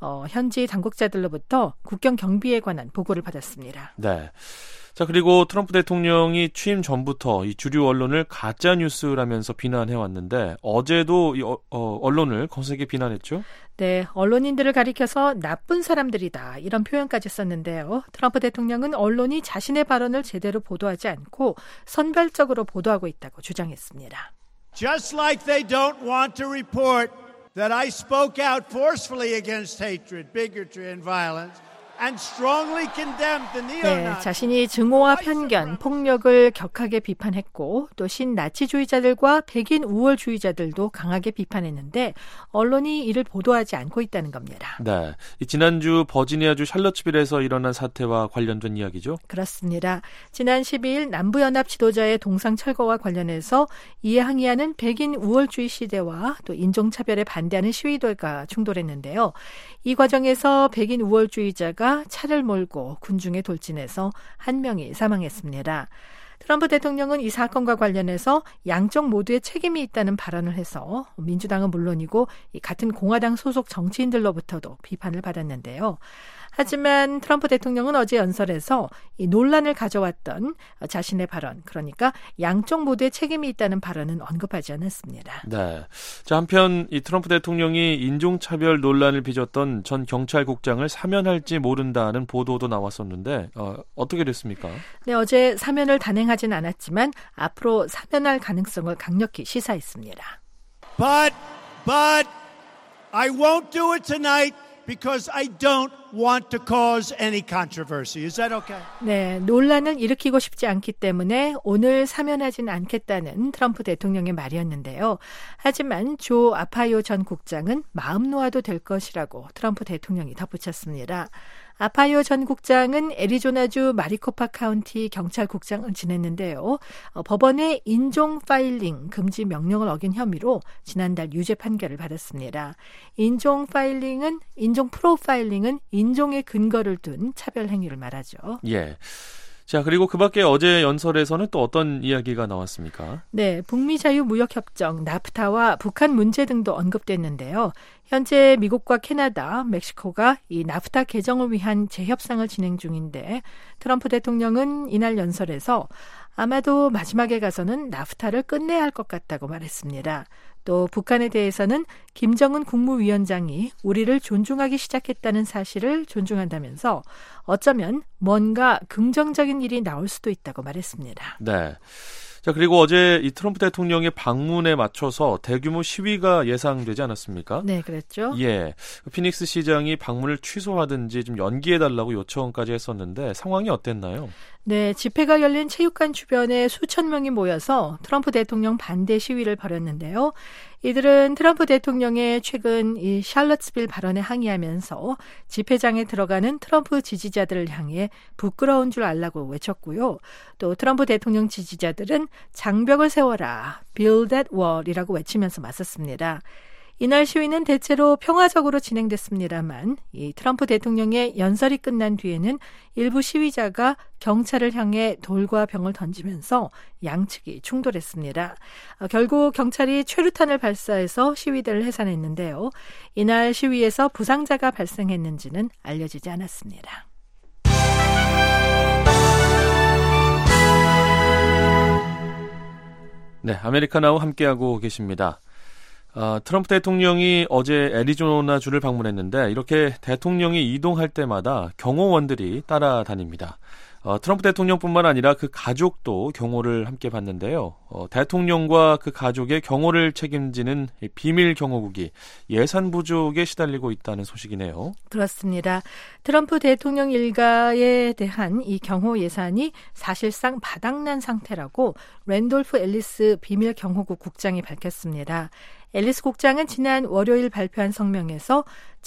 현지 당국자들로부터 국경 경비에 관한 보고를 받았습니다. 네. 자, 그리고 트럼프 대통령이 취임 전부터 이 주류 언론을 가짜 뉴스라면서 비난해왔는데 어제도 이 언론을 거세게 비난했죠? 네, 언론인들을 가리켜서 나쁜 사람들이다 이런 표현까지 썼는데요. 트럼프 대통령은 언론이 자신의 발언을 제대로 보도하지 않고 선별적으로 보도하고 있다고 주장했습니다. Just like they don't want to report that I spoke out forcefully against hatred, bigotry and violence. And strongly condemned the neo-Nazis. 네, 자신이 증오와 편견, 폭력을 격하게 비판했고 또 신나치주의자들과 백인 우월주의자들도 강하게 비판했는데 언론이 이를 보도하지 않고 있다는 겁니다. 네, 지난주 버지니아주 샬럿츠빌에서 일어난 사태와 관련된 이야기죠? 그렇습니다. 지난 12일 남부연합 지도자의 동상 철거와 관련해서 이에 항의하는 백인 우월주의 시대와 또 인종차별에 반대하는 시위들과 충돌했는데요. 이 과정에서 백인 우월주의자가 차를 몰고 군중에 돌진해서 한 명이 사망했습니다. 트럼프 대통령은 이 사건과 관련해서 양쪽 모두의 책임이 있다는 발언을 해서 민주당은 물론이고 같은 공화당 소속 정치인들로부터도 비판을 받았는데요. 하지만 트럼프 대통령은 어제 연설에서 이 논란을 가져왔던 자신의 발언, 그러니까 양쪽 모두의 책임이 있다는 발언은 언급하지 않았습니다. 네. 자, 한편 이 트럼프 대통령이 인종차별 논란을 빚었던 전 경찰국장을 사면할지 모른다는 보도도 나왔었는데 어떻게 됐습니까? 네, 어제 사면을 단행하진 않았지만 앞으로 사면할 가능성을 강력히 시사했습니다. But I won't do it tonight. Because I don't want to cause any controversy. Is that okay? 네, 논란을 일으키고 싶지 않기 때문에 오늘 사면하진 않겠다는 트럼프 대통령의 말이었는데요. 하지만 조 아파요 전 국장은 마음 놓아도 될 것이라고 트럼프 대통령이 덧붙였습니다. 아파요 전 국장은 애리조나주 마리코파 카운티 경찰국장을 지냈는데요. 법원의 인종 파일링 금지 명령을 어긴 혐의로 지난달 유죄 판결을 받았습니다. 인종 프로파일링은 인종의 근거를 둔 차별 행위를 말하죠. 예. 자, 그리고 그 밖에 어제 연설에서는 또 어떤 이야기가 나왔습니까? 네, 북미 자유무역협정, 나프타와 북한 문제 등도 언급됐는데요. 현재 미국과 캐나다, 멕시코가 이 나프타 개정을 위한 재협상을 진행 중인데 트럼프 대통령은 이날 연설에서 아마도 마지막에 가서는 나프타를 끝내야 할 것 같다고 말했습니다. 또 북한에 대해서는 김정은 국무위원장이 우리를 존중하기 시작했다는 사실을 존중한다면서 어쩌면 뭔가 긍정적인 일이 나올 수도 있다고 말했습니다. 네. 자, 그리고 어제 이 트럼프 대통령의 방문에 맞춰서 대규모 시위가 예상되지 않았습니까? 네, 그랬죠. 예. 피닉스 시장이 방문을 취소하든지 좀 연기해달라고 요청까지 했었는데 상황이 어땠나요? 네, 집회가 열린 체육관 주변에 수천 명이 모여서 트럼프 대통령 반대 시위를 벌였는데요. 이들은 트럼프 대통령의 최근 이 샬럿스빌 발언에 항의하면서 집회장에 들어가는 트럼프 지지자들을 향해 부끄러운 줄 알라고 외쳤고요. 또 트럼프 대통령 지지자들은 장벽을 세워라, build that wall이라고 외치면서 맞섰습니다. 이날 시위는 대체로 평화적으로 진행됐습니다만 이 트럼프 대통령의 연설이 끝난 뒤에는 일부 시위자가 경찰을 향해 돌과 병을 던지면서 양측이 충돌했습니다. 결국 경찰이 최루탄을 발사해서 시위대를 해산했는데요. 이날 시위에서 부상자가 발생했는지는 알려지지 않았습니다. 네, 아메리카나와 함께하고 계십니다. 트럼프 대통령이 어제 애리조나주를 방문했는데 이렇게 대통령이 이동할 때마다 경호원들이 따라다닙니다. 트럼프 대통령뿐만 아니라 그 가족도 경호를 함께 받는데요. 대통령과 그 가족의 경호를 책임지는 비밀 경호국이 예산 부족에 시달리고 있다는 소식이네요. 그렇습니다. 트럼프 대통령 일가에 대한 이 경호 예산이 사실상 바닥난 상태라고 랜돌프 앨리스 비밀 경호국 국장이 밝혔습니다. 앨리스 국장은 지난 월요일 발표한 성명에서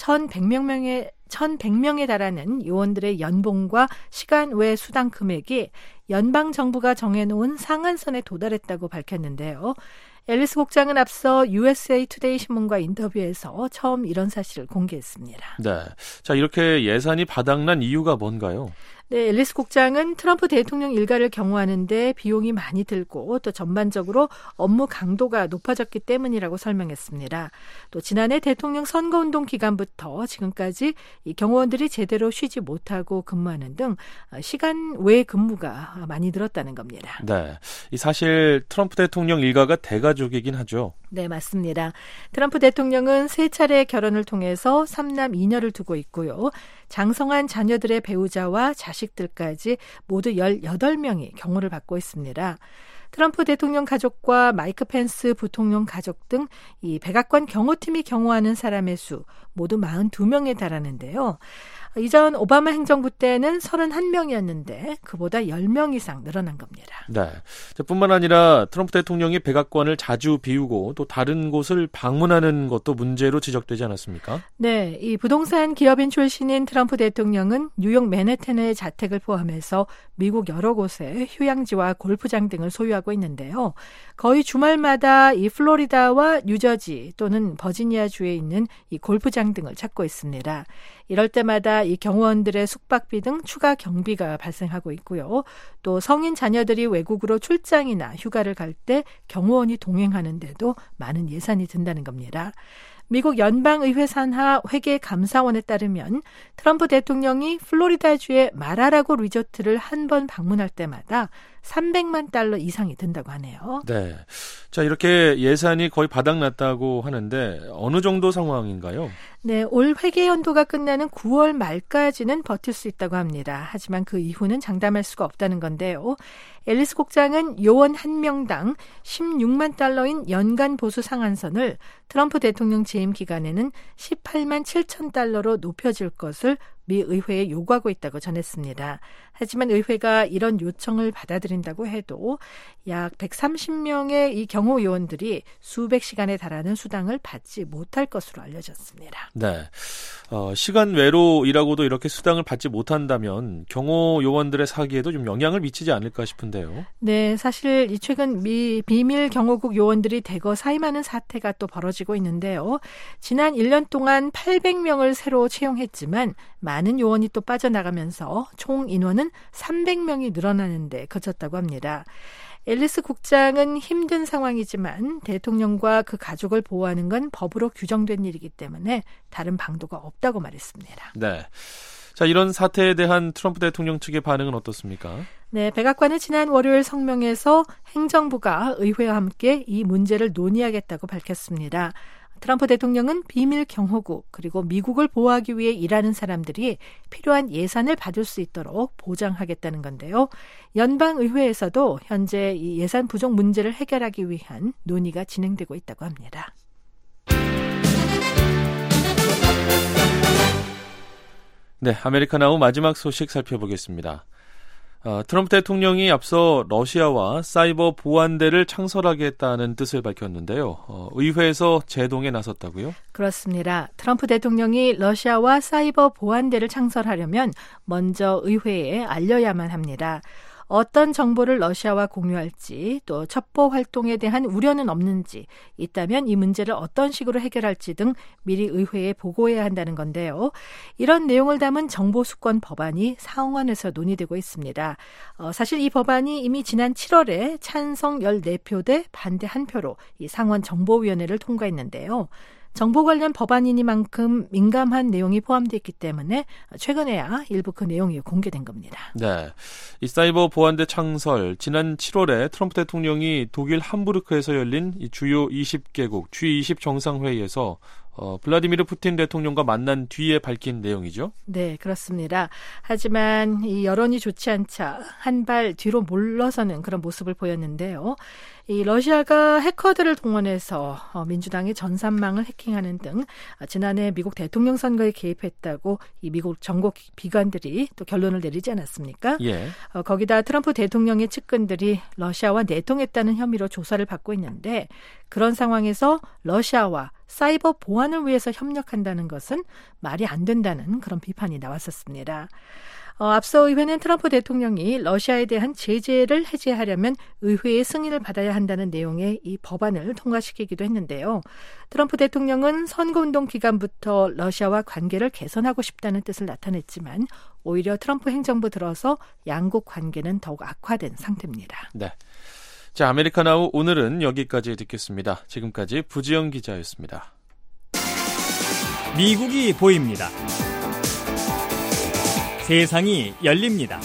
1,100명에 달하는 요원들의 연봉과 시간 외 수당 금액이 연방 정부가 정해놓은 상한선에 도달했다고 밝혔는데요. 앨리스 국장은 앞서 USA 투데이 신문과 인터뷰에서 처음 이런 사실을 공개했습니다. 네, 자 이렇게 예산이 바닥난 이유가 뭔가요? 네, 앨리스 국장은 트럼프 대통령 일가를 경호하는데 비용이 많이 들고 또 전반적으로 업무 강도가 높아졌기 때문이라고 설명했습니다. 또 지난해 대통령 선거운동 기간부터 지금까지 이 경호원들이 제대로 쉬지 못하고 근무하는 등 시간 외 근무가 많이 늘었다는 겁니다. 네, 이 사실 트럼프 대통령 일가가 대가족이긴 하죠. 네, 맞습니다. 트럼프 대통령은 3차례 결혼을 통해서 3남 2녀를 두고 있고요. 장성한 자녀들의 배우자와 자식들까지 모두 18명이 경호를 받고 있습니다. 트럼프 대통령 가족과 마이크 펜스 부통령 가족 등 이 백악관 경호팀이 경호하는 사람의 수 모두 42명에 달하는데요. 이전 오바마 행정부 때는 31명이었는데 그보다 10명 이상 늘어난 겁니다. 네. 뿐만 아니라 트럼프 대통령이 백악관을 자주 비우고 또 다른 곳을 방문하는 것도 문제로 지적되지 않았습니까? 네. 이 부동산 기업인 출신인 트럼프 대통령은 뉴욕 맨해튼의 자택을 포함해서 미국 여러 곳에 휴양지와 골프장 등을 소유하고 있는데요. 거의 주말마다 이 플로리다와 뉴저지 또는 버지니아주에 있는 이 골프장 등을 찾고 있습니다. 이럴 때마다 이 경호원들의 숙박비 등 추가 경비가 발생하고 있고요. 또 성인 자녀들이 외국으로 출장이나 휴가를 갈 때 경호원이 동행하는데도 많은 예산이 든다는 겁니다. 미국 연방의회 산하 회계감사원에 따르면 트럼프 대통령이 플로리다주의 마라라고 리조트를 한 번 방문할 때마다 300만 달러 이상이 든다고 하네요. 네. 자, 이렇게 예산이 거의 바닥났다고 하는데 어느 정도 상황인가요? 네, 올 회계연도가 끝나는 9월 말까지는 버틸 수 있다고 합니다. 하지만 그 이후는 장담할 수가 없다는 건데요. 앨리스 국장은 요원 1명당 16만 달러인 연간 보수 상한선을 트럼프 대통령 재임 기간에는 18만 7천 달러로 높여줄 것을 미 의회에 요구하고 있다고 전했습니다. 하지만 의회가 이런 요청을 받아들인다고 해도 약 130명의 이 경호 요원들이 수백 시간에 달하는 수당을 받지 못할 것으로 알려졌습니다. 네. 시간 외로 일하고도 이렇게 수당을 받지 못한다면 경호 요원들의 사기에도 좀 영향을 미치지 않을까 싶은데요. 네, 사실 이 최근 비밀 경호국 요원들이 대거 사임하는 사태가 또 벌어지고 있는데요. 지난 1년 동안 800명을 새로 채용했지만 많은 요원이 또 빠져나가면서 총 인원은 300명이 늘어나는 데 그쳤다고 합니다. 앨리스 국장은 힘든 상황이지만 대통령과 그 가족을 보호하는 건 법으로 규정된 일이기 때문에 다른 방도가 없다고 말했습니다. 네. 자, 이런 사태에 대한 트럼프 대통령 측의 반응은 어떻습니까? 네, 백악관은 지난 월요일 성명에서 행정부가 의회와 함께 이 문제를 논의하겠다고 밝혔습니다. 트럼프 대통령은 비밀 경호국 그리고 미국을 보호하기 위해 일하는 사람들이 필요한 예산을 받을 수 있도록 보장하겠다는 건데요. 연방의회에서도 현재 이 예산 부족 문제를 해결하기 위한 논의가 진행되고 있다고 합니다. 네, 아메리카나우 마지막 소식 살펴보겠습니다. 트럼프 대통령이 앞서 러시아와 사이버 보안대를 창설하겠다는 뜻을 밝혔는데요. 의회에서 제동에 나섰다고요? 그렇습니다. 트럼프 대통령이 러시아와 사이버 보안대를 창설하려면 먼저 의회에 알려야만 합니다. 어떤 정보를 러시아와 공유할지 또 첩보 활동에 대한 우려는 없는지 있다면 이 문제를 어떤 식으로 해결할지 등 미리 의회에 보고해야 한다는 건데요. 이런 내용을 담은 정보수권 법안이 상원에서 논의되고 있습니다. 사실 이 법안이 이미 지난 7월에 찬성 14표 대 반대 1표로 이 상원 정보위원회를 통과했는데요. 정보 관련 법안이니만큼 민감한 내용이 포함되어 있기 때문에 최근에야 일부 그 내용이 공개된 겁니다. 네, 이 사이버 보안대 창설 지난 7월에 트럼프 대통령이 독일 함부르크에서 열린 이 주요 20개국 G20 정상회의에서 블라디미르 푸틴 대통령과 만난 뒤에 밝힌 내용이죠? 네, 그렇습니다. 하지만 이 여론이 좋지 않자 한 발 뒤로 물러서는 그런 모습을 보였는데요. 이 러시아가 해커들을 동원해서 민주당의 전산망을 해킹하는 등 지난해 미국 대통령 선거에 개입했다고 이 미국 정보 기관들이 또 결론을 내리지 않았습니까? 예. 거기다 트럼프 대통령의 측근들이 러시아와 내통했다는 혐의로 조사를 받고 있는데 그런 상황에서 러시아와 사이버 보안을 위해서 협력한다는 것은 말이 안 된다는 그런 비판이 나왔었습니다. 앞서 의회는 트럼프 대통령이 러시아에 대한 제재를 해제하려면 의회의 승인을 받아야 한다는 내용의 이 법안을 통과시키기도 했는데요. 트럼프 대통령은 선거운동 기간부터 러시아와 관계를 개선하고 싶다는 뜻을 나타냈지만 오히려 트럼프 행정부 들어서 양국 관계는 더욱 악화된 상태입니다. 네. 자, 아메리카나우 오늘은 여기까지 듣겠습니다. 지금까지 부지영 기자였습니다. 미국이 보입니다. 세상이 열립니다.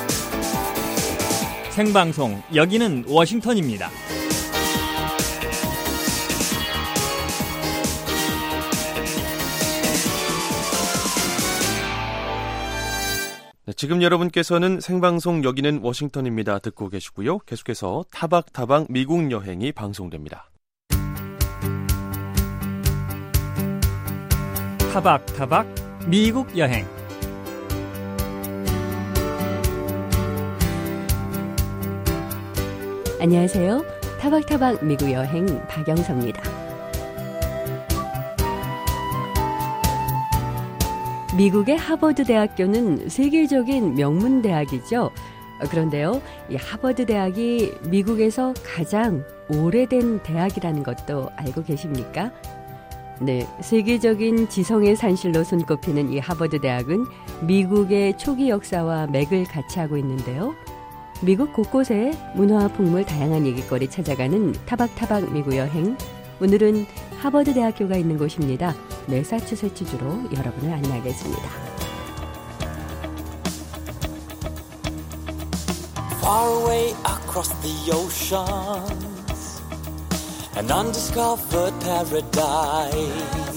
생방송 여기는 워싱턴입니다. 네, 지금 여러분께서는 생방송 여기는 워싱턴입니다 듣고 계시고요. 계속해서 타박타박 미국 여행이 방송됩니다. 타박타박 미국 여행. 안녕하세요. 타박타박 미국 여행 박영서입니다. 미국의 하버드 대학교는 세계적인 명문 대학이죠. 그런데요, 이 하버드 대학이 미국에서 가장 오래된 대학이라는 것도 알고 계십니까? 네, 세계적인 지성의 산실로 손꼽히는 이 하버드 대학은 미국의 초기 역사와 맥을 같이 하고 있는데요. 미국 곳곳에 문화, 풍물, 다양한 얘기거리 찾아가는 타박타박 미국 여행. 오늘은 하버드 대학교가 있는 곳입니다. 매사추세츠주로 여러분을 안내하겠습니다. Far away across the oceans, an undiscovered paradise.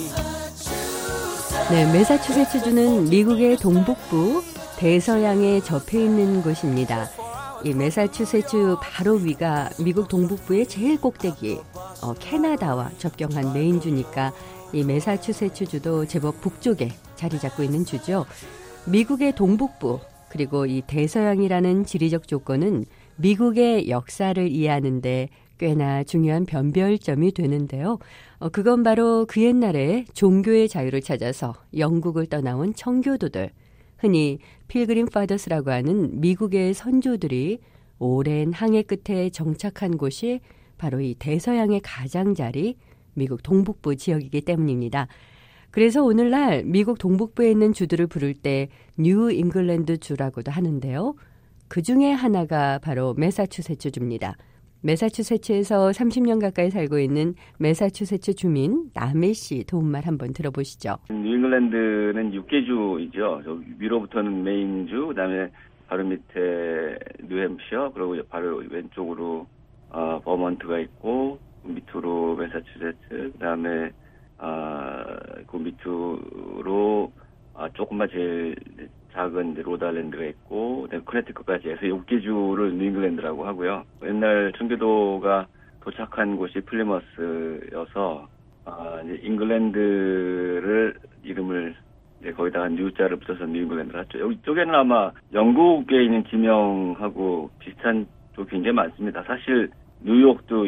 네, 매사추세츠주는 미국의 동북부 대서양에 접해 있는 곳입니다. 이 매사추세츠 바로 위가 미국 동북부의 제일 꼭대기 캐나다와 접경한 메인주니까 이 매사추세츠주도 제법 북쪽에 자리 잡고 있는 주죠. 미국의 동북부 그리고 이 대서양이라는 지리적 조건은 미국의 역사를 이해하는 데 꽤나 중요한 변별점이 되는데요. 그건 바로 그 옛날에 종교의 자유를 찾아서 영국을 떠나온 청교도들, 흔히 필그림 파더스라고 하는 미국의 선조들이 오랜 항해 끝에 정착한 곳이 바로 이 대서양의 가장자리 미국 동북부 지역이기 때문입니다. 그래서 오늘날 미국 동북부에 있는 주들을 부를 때 뉴 잉글랜드 주라고도 하는데요. 그 중에 하나가 바로 매사추세츠 주입니다. 매사추세츠에서 30년 가까이 살고 있는 매사추세츠 주민 남해 씨 도움말 한번 들어보시죠. 뉴잉글랜드는 6개 주이죠. 위로부터는 메인주, 그다음에 바로 밑에 뉴햄프셔, 그리고 바로 왼쪽으로 버먼트가 있고 밑으로 매사추세츠, 그다음에 그 밑으로 조금만 제일 작은 로드아일랜드가 있고 커네티컷까지 해서 6개 주를 뉴잉글랜드라고 하고요. 옛날 청교도가 도착한 곳이 플리머스여서 이제 잉글랜드를 이름을 이제 거기다가 뉴자를 붙여서 뉴잉글랜드를 했죠. 여기 쪽에는 아마 영국에 있는 지명하고 비슷한 쪽이 굉장히 많습니다. 사실 뉴욕도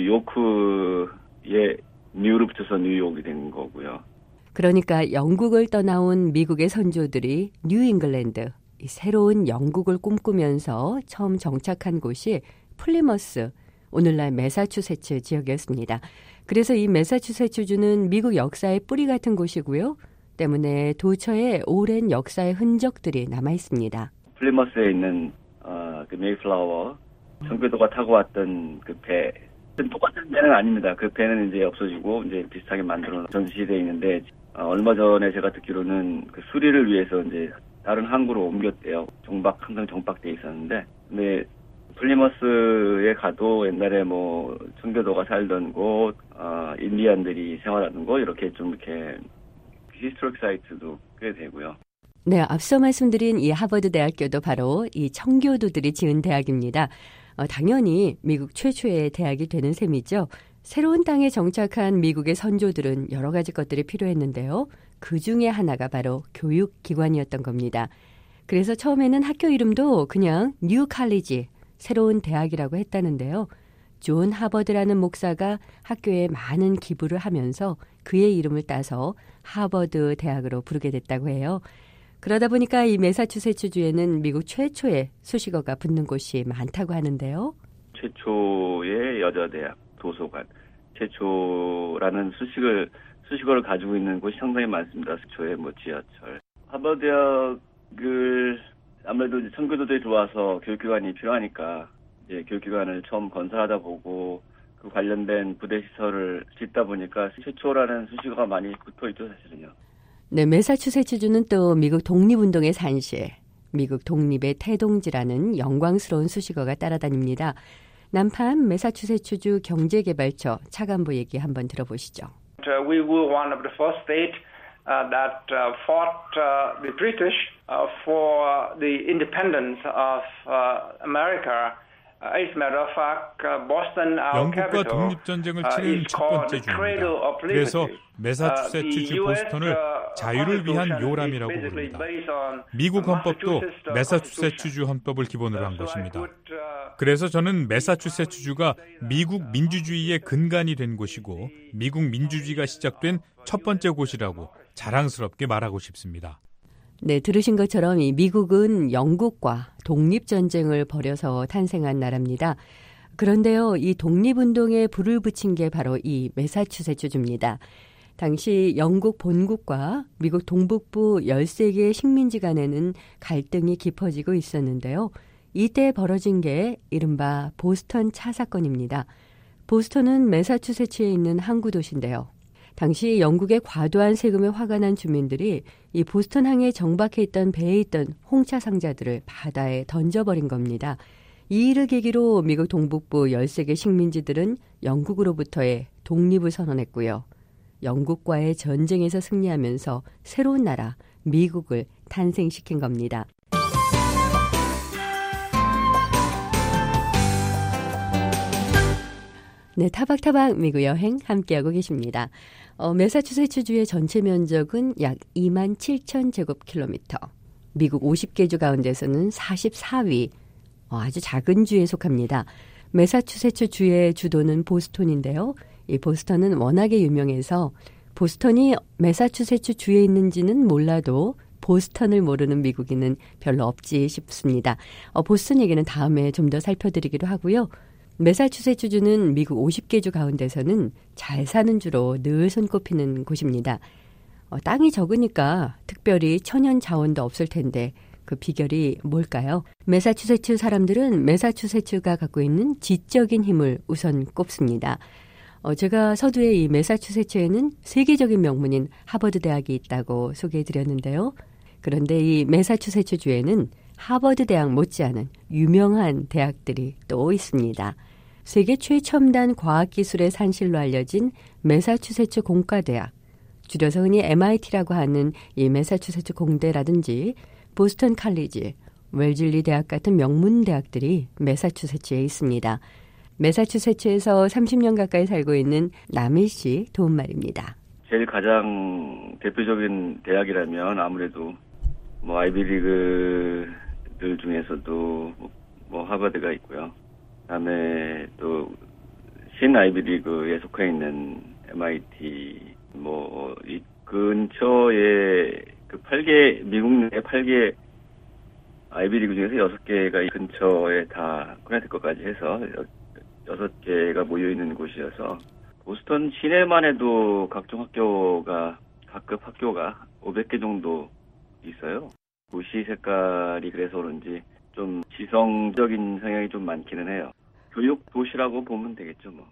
요크에 뉴를 붙여서 뉴욕이 된 거고요. 그러니까 영국을 떠나온 미국의 선조들이 뉴잉글랜드, 이 새로운 영국을 꿈꾸면서 처음 정착한 곳이 플리머스, 오늘날 매사추세츠 지역이었습니다. 그래서 이 매사추세츠주는 미국 역사의 뿌리 같은 곳이고요. 때문에 도처에 오랜 역사의 흔적들이 남아 있습니다. 플리머스에 있는 그 메이플라워, 청교도가 타고 왔던 그 배, 똑같은 배는 아닙니다. 그 배는 이제 없어지고 이제 비슷하게 만들어 전시되어 있는데 얼마 전에 제가 듣기로는 그 수리를 위해서 이제 다른 항구로 옮겼대요. 항상 정박돼 있었는데, 근데 플리머스에 가도 옛날에 뭐 청교도가 살던 곳, 인디안들이 생활하던 곳 이렇게 좀 이렇게 히스토릭 사이트도 꽤 되고요. 네, 앞서 말씀드린 이 하버드 대학교도 바로 이 청교도들이 지은 대학입니다. 당연히 미국 최초의 대학이 되는 셈이죠. 새로운 땅에 정착한 미국의 선조들은 여러 가지 것들이 필요했는데요. 그 중에 하나가 바로 교육기관이었던 겁니다. 그래서 처음에는 학교 이름도 그냥 뉴 칼리지, 새로운 대학이라고 했다는데요. 존 하버드라는 목사가 학교에 많은 기부를 하면서 그의 이름을 따서 하버드 대학으로 부르게 됐다고 해요. 그러다 보니까 이 매사추세츠주에는 미국 최초의 수식어가 붙는 곳이 많다고 하는데요. 최초의 여자대학, 도서관, 최초라는 수식어를 가지고 있는 곳이 상당히 많습니다. 최초의 뭐 지하철. 하버드 대학을 아무래도 이제 청교도들이 들어와서 교육기관이 필요하니까 이제 교육기관을 처음 건설하다 보고 그 관련된 부대 시설을 짓다 보니까 최초라는 수식어가 많이 붙어 있죠, 사실은요. 네, 매사추세츠주는 또 미국 독립운동의 산실, 미국 독립의 태동지라는 영광스러운 수식어가 따라다닙니다. 남판 매사추세츠주 경제개발처 차관보 얘기 한번 들어보시죠. We were one of the first states that fought the British for the independence of America. 영국과 독립전쟁을 치른 첫 번째 주입니다. 그래서 매사추세츠주 보스턴을 자유를 위한 요람이라고 부릅니다. 미국 헌법도 매사추세츠주 헌법을 기본으로 한 것입니다. 그래서 저는 매사추세츠주가 미국 민주주의의 근간이 된 곳이고 미국 민주주의가 시작된 첫 번째 곳이라고 자랑스럽게 말하고 싶습니다. 네, 들으신 것처럼 이 미국은 영국과 독립전쟁을 벌여서 탄생한 나라입니다. 그런데요, 이 독립운동에 불을 붙인 게 바로 이 매사추세츠주입니다. 당시 영국 본국과 미국 동북부 13개의 식민지 간에는 갈등이 깊어지고 있었는데요. 이때 벌어진 게 이른바 보스턴 차 사건입니다. 보스턴은 매사추세츠에 있는 항구 도시인데요. 당시 영국의 과도한 세금에 화가 난 주민들이 이 보스턴항에 정박해 있던 배에 있던 홍차 상자들을 바다에 던져버린 겁니다. 이 일을 계기로 미국 동북부 13개 식민지들은 영국으로부터의 독립을 선언했고요. 영국과의 전쟁에서 승리하면서 새로운 나라, 미국을 탄생시킨 겁니다. 네, 타박타박 미국 여행 함께하고 계십니다. 매사추세츠주의 전체 면적은 약 27,000제곱킬로미터. 미국 50개 주 가운데서는 44위. 아주 작은 주에 속합니다. 매사추세츠주의 주도는 보스턴인데요. 이 보스턴은 워낙에 유명해서 보스턴이 매사추세츠주에 있는지는 몰라도 보스턴을 모르는 미국인은 별로 없지 싶습니다. 보스턴 얘기는 다음에 좀 더 살펴드리기로 하고요. 매사추세츠주는 미국 50개 주 가운데서는 잘 사는 주로 늘 손꼽히는 곳입니다. 땅이 적으니까 특별히 천연 자원도 없을 텐데 그 비결이 뭘까요? 매사추세츠 사람들은 매사추세츠가 갖고 있는 지적인 힘을 우선 꼽습니다. 제가 서두에 이 매사추세츠에는 세계적인 명문인 하버드 대학이 있다고 소개해드렸는데요. 그런데 이 매사추세츠주에는 하버드 대학 못지않은 유명한 대학들이 또 있습니다. 세계 최첨단 과학기술의 산실로 알려진 매사추세츠 공과대학, 줄여서 흔히 MIT라고 하는 이 매사추세츠 공대라든지 보스턴 칼리지, 웰즐리 대학 같은 명문 대학들이 매사추세츠에 있습니다. 매사추세츠에서 30년 가까이 살고 있는 남일 씨 도움말입니다. 제일 가장 대표적인 대학이라면 아무래도 뭐 아이비리그들 중에서도 뭐 하버드가 있고요. 그다음에 또 신 아이비리그에 속해 있는 MIT, 뭐 이 근처에 그 8개 미국 내 8개 아이비리그 중에서 6개가 이 근처에 다 코네티컷까지 해서 6개가 모여 있는 곳이어서 보스턴 시내만 해도 각종 학교가 각급 학교가 500개 정도 있어요. 도시 색깔이 그래서 그런지 좀 지성적인 성향이 좀 많기는 해요. 교육 도시라고 보면 되겠죠, 뭐.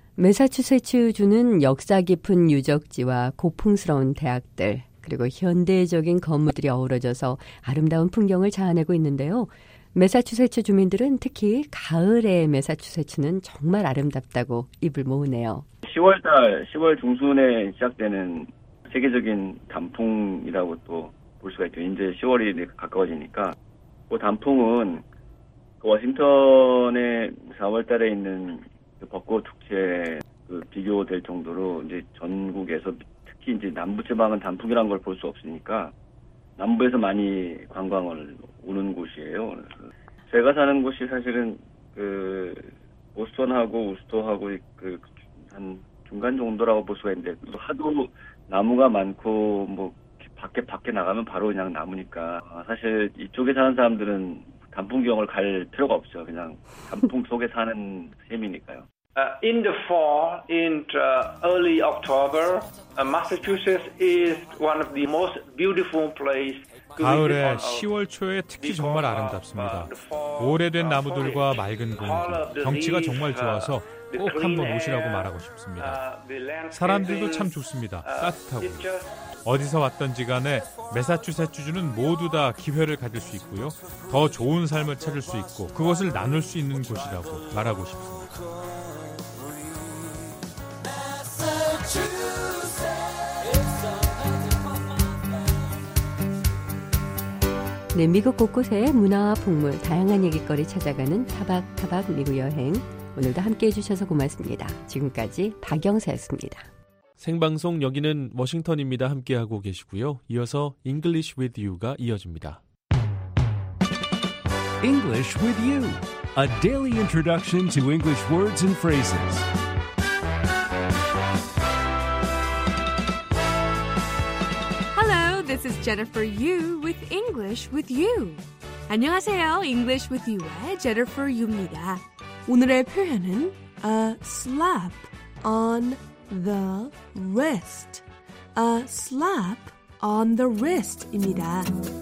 매사추세츠주는 역사 깊은 유적지와 고풍스러운 대학들, 그리고 현대적인 건물들이 어우러져서 아름다운 풍경을 자아내고 있는데요. 매사추세츠 주민들은 특히 가을의 매사추세츠는 정말 아름답다고 입을 모으네요. 10월 중순에 시작되는 세계적인 단풍이라고 또 볼 수가 있죠. 이제 10월이 가까워지니까 그 단풍은 그 워싱턴의 4월 달에 있는 그 벚꽃 축제에 그 비교될 정도로 이제 전국에서 특히 이제 남부지방은 단풍이라는 걸 볼 수 없으니까 남부에서 많이 관광을 오는 곳이에요. 제가 사는 곳이 사실은 그 보스턴하고 우스터하고 그 한 중간 정도라고 볼 수가 있는데 하도 나무가 많고 뭐 밖에 나가면 바로 그냥 나무니까 사실 이쪽에 사는 사람들은 단풍 구경을 갈 필요가 없죠. 그냥 단풍 속에 사는 셈이니까요. In the fall, in early October, Massachusetts is one of the most beautiful places. 가을에 10월 초에 특히 정말 아름답습니다. 오래된 나무들과 맑은 공기, 경치가 정말 좋아서 꼭 한번 오시라고 말하고 싶습니다. 사람들도 참 좋습니다. 따뜻하고. 어디서 왔던지 간에 매사추세츠주는 모두 다 기회를 가질 수 있고요. 더 좋은 삶을 찾을 수 있고 그것을 나눌 수 있는 곳이라고 말하고 싶습니다. 네, 미국 곳곳의 문화와 풍물, 다양한 얘기거리 찾아가는 타박타박 미국 여행. 오늘도 함께해 주셔서 고맙습니다. 지금까지 박영사였습니다. 생방송 여기는 워싱턴입니다. 함께하고 계시고요. 이어서 English with You가 이어집니다. English with You, a daily introduction to English words and phrases. Hello, this is Jennifer Yu with English with You. 안녕하세요, English with You의 Jennifer Yu입니다. 오늘의 표현은 a slap on the wrist. A slap on the wrist입니다.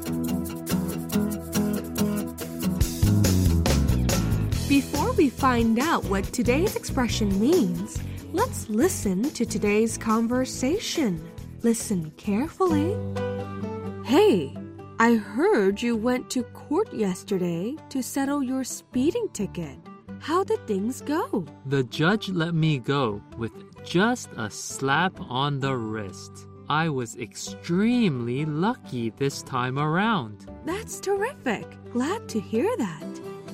Before we find out what today's expression means, let's listen to today's conversation. Listen carefully. Hey, I heard you went to court yesterday to settle your speeding ticket. How did things go? The judge let me go with just a slap on the wrist. I was extremely lucky this time around. That's terrific. Glad to hear that.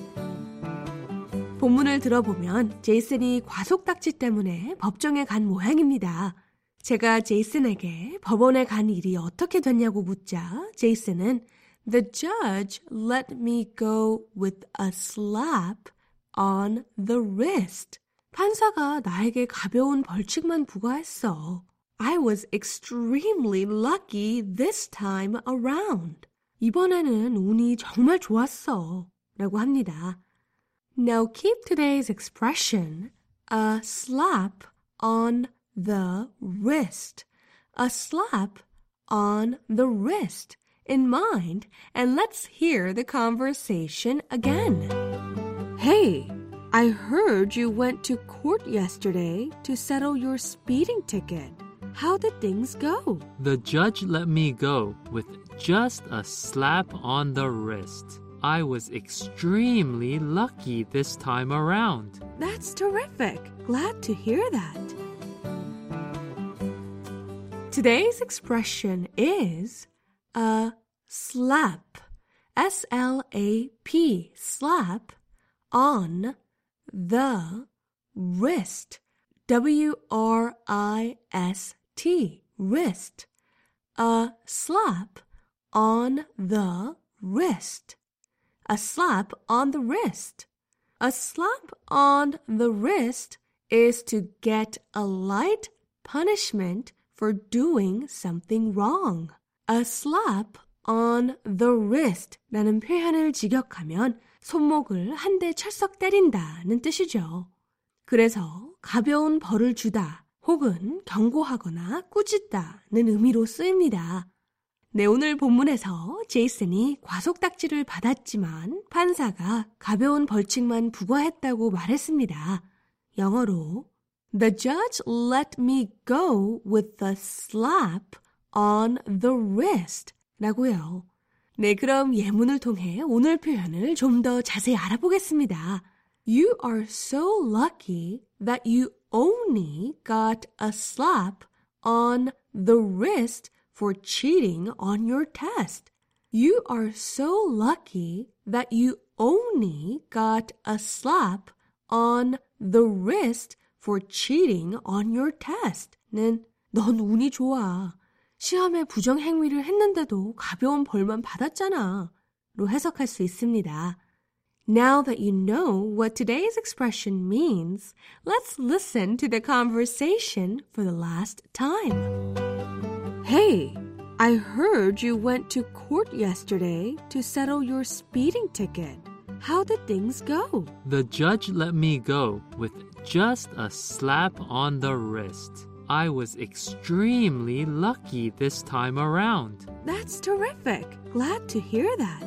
본문을 들어보면 제이슨이 과속딱지 때문에 법정에 간 모양입니다. 제가 제이슨에게 법원에 간 일이 어떻게 됐냐고 묻자 제이슨은 The judge let me go with a slap on the wrist. 판사가 나에게 가벼운 벌칙만 부과했어. I was extremely lucky this time around. 이번에는 운이 정말 좋았어. 라고 합니다. Now keep today's expression, a slap on the wrist. A slap on the wrist in mind, and let's hear the conversation again. Hey, I heard you went to court yesterday to settle your speeding ticket. How did things go? The judge let me go with just a slap on the wrist. I was extremely lucky this time around. That's terrific. Glad to hear that. Today's expression is a slap. S-L-A-P. Slap on the wrist. W-R-I-S-T. Wrist. A slap on the wrist. A slap on the wrist. A slap on the wrist is to get a light punishment for doing something wrong. A slap on the wrist 라는 표현을 직역하면 손목을 한 대 철썩 때린다는 뜻이죠. 그래서 가벼운 벌을 주다 혹은 경고하거나 꾸짖다는 의미로 쓰입니다. 네, 오늘 본문에서 제이슨이 과속딱지를 받았지만 판사가 가벼운 벌칙만 부과했다고 말했습니다. 영어로 The judge let me go with a slap on the wrist 라고요. 네, 그럼 예문을 통해 오늘 표현을 좀 더 자세히 알아보겠습니다. You are so lucky that you only got a slap on the wrist for cheating on your test. You are so lucky that you only got a slap on the wrist for cheating on your test. 는 넌 운이 좋아. 시험에 부정행위를 했는데도 가벼운 벌만 받았잖아. 로 해석할 수 있습니다. Now that you know what today's expression means, let's listen to the conversation for the last time. Hey, I heard you went to court yesterday to settle your speeding ticket. How did things go? The judge let me go with just a slap on the wrist. I was extremely lucky this time around. That's terrific. Glad to hear that.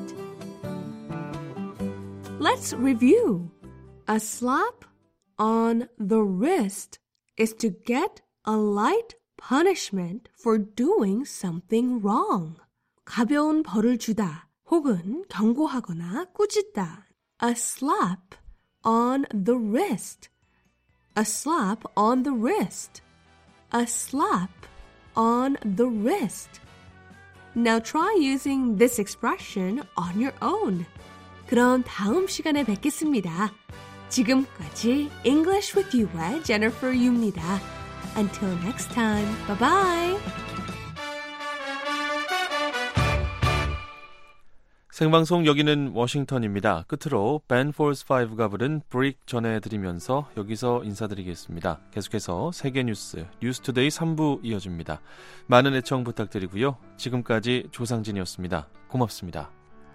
Let's review. A slap on the wrist is to get a light punishment for doing something wrong. 가벼운 벌을 주다 혹은 경고하거나 꾸짖다. A slap on the wrist. A slap on the wrist. A slap on the wrist. Now try using this expression on your own. 그럼 다음 시간에 뵙겠습니다. 지금까지 English with You의 Jennifer Yu입니다. Until next time, bye-bye. 생방송 여기는 워싱턴입니다. 끝으로 Ben Folds Five가 부른 Brick 전해드리면서 여기서 인사드리겠습니다. 계속해서 세계뉴스, 뉴스투데이 3부 이어집니다. 많은 애청 부탁드리고요. 지금까지 조상진이었습니다. 고맙습니다.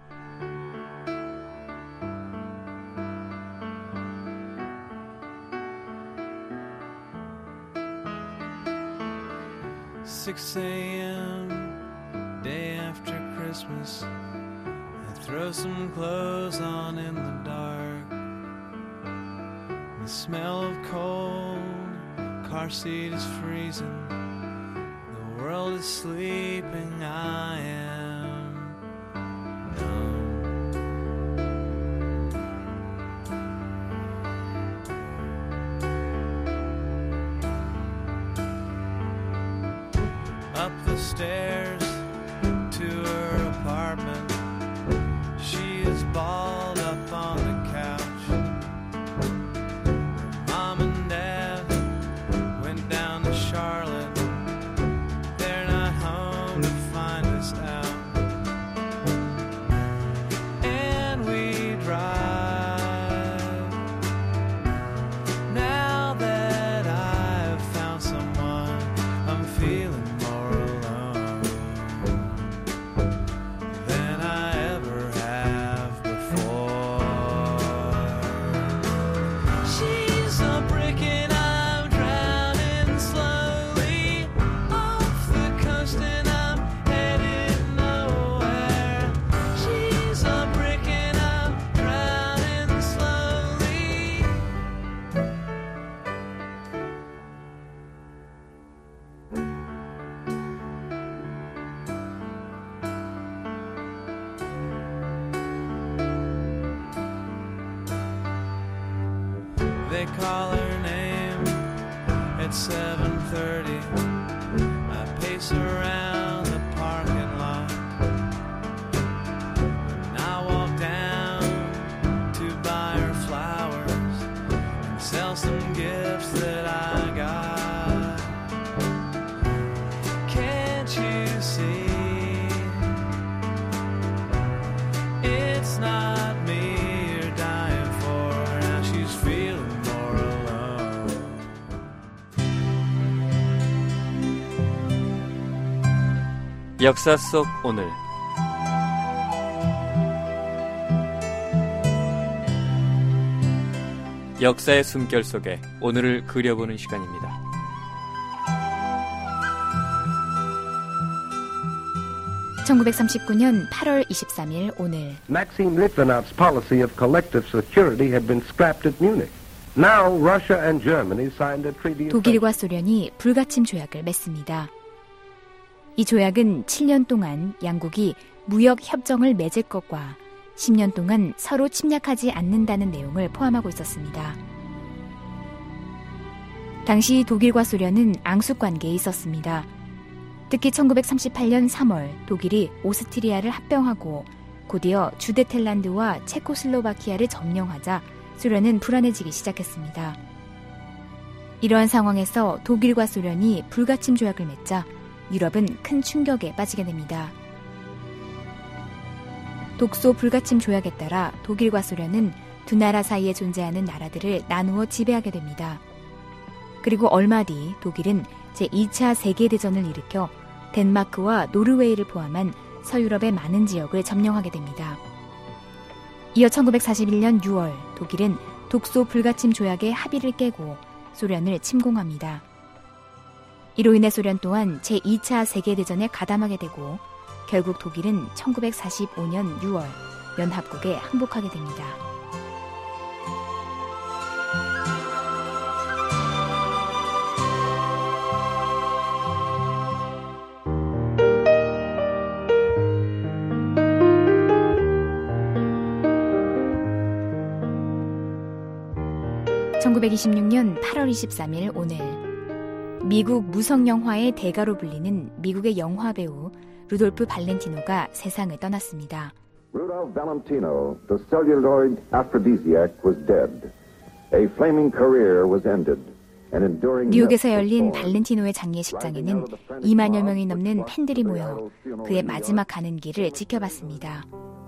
Six a.m. day after Christmas, I throw some clothes on in the dark. The smell of cold, car seat is freezing. The world is sleeping, I am numb. Up the stairs to her apartment, she is balled up on the couch. Her mom and dad went down to Charlotte. They're not home to find us out. And we drive. Now that I've found someone, I'm feeling more alone. They call her name at 7:30. I pace around the parking lot. And I walk down to buy her flowers and sell some gifts that I got. Can't you see? It's not me you're dying for. Now she's feeling more alone. 역사 속 오늘 역사의 숨결 속에 오늘을 그려보는 시간입니다. (1939년 8월 23일) 오늘 Maxim Litvinov's policy of collective security had been scrapped at Munich. Now Russia and Germany signed a treaty of 독일과 소련이 불가침 조약을 맺습니다. 이 조약은 7년 동안 양국이 무역 협정을 맺을 것과 10년 동안 서로 침략하지 않는다는 내용을 포함하고 있었습니다. 당시 독일과 소련은 앙숙 관계에 있었습니다. 특히 1938년 3월 독일이 오스트리아를 합병하고 곧이어 주데텔란드와 체코슬로바키아를 점령하자 소련은 불안해지기 시작했습니다. 이러한 상황에서 독일과 소련이 불가침 조약을 맺자 유럽은 큰 충격에 빠지게 됩니다. 독소 불가침 조약에 따라 독일과 소련은 두 나라 사이에 존재하는 나라들을 나누어 지배하게 됩니다. 그리고 얼마 뒤 독일은 제2차 세계대전을 일으켜 덴마크와 노르웨이를 포함한 서유럽의 많은 지역을 점령하게 됩니다. 이어 1941년 6월 독일은 독소 불가침 조약의 합의를 깨고 소련을 침공합니다. 이로 인해 소련 또한 제2차 세계대전에 가담하게 되고 결국 독일은 1945년 6월 연합국에 항복하게 됩니다. (1926년 8월 23일) 오늘 미국 무성영화의 대가로 불리는 미국의 영화배우 루돌프 발렌티노가 세상을 떠났습니다. Rudolph Valentino, the celluloid aphrodisiac, was dead. A flaming career was ended. 뉴욕에서 열린 발렌티노의 장례식장에는 2만여 명이 넘는 팬들이 모여 그의 마지막 가는 길을 지켜봤습니다.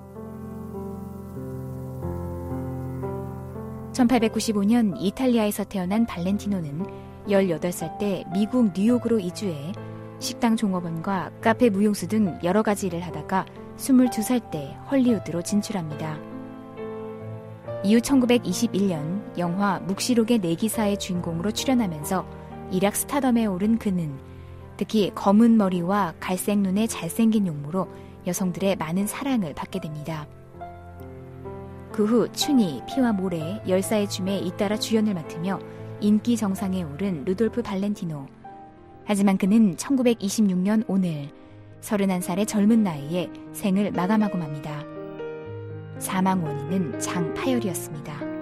1895년 이탈리아에서 태어난 발렌티노는 18살 때 미국 뉴욕으로 이주해 식당 종업원과 카페 무용수 등 여러 가지 일을 하다가 22살 때 헐리우드로 진출합니다. 이후 1921년 영화 묵시록의 내기사의 주인공으로 출연하면서 일약 스타덤에 오른 그는 특히 검은 머리와 갈색 눈의 잘생긴 용모로 여성들의 많은 사랑을 받게 됩니다. 그 후 춘희, 피와 모래, 열사의 춤에 잇따라 주연을 맡으며 인기 정상에 오른 루돌프 발렌티노. 하지만 그는 1926년 오늘 31살의 젊은 나이에 생을 마감하고 맙니다. 사망 원인은 장 파열이었습니다.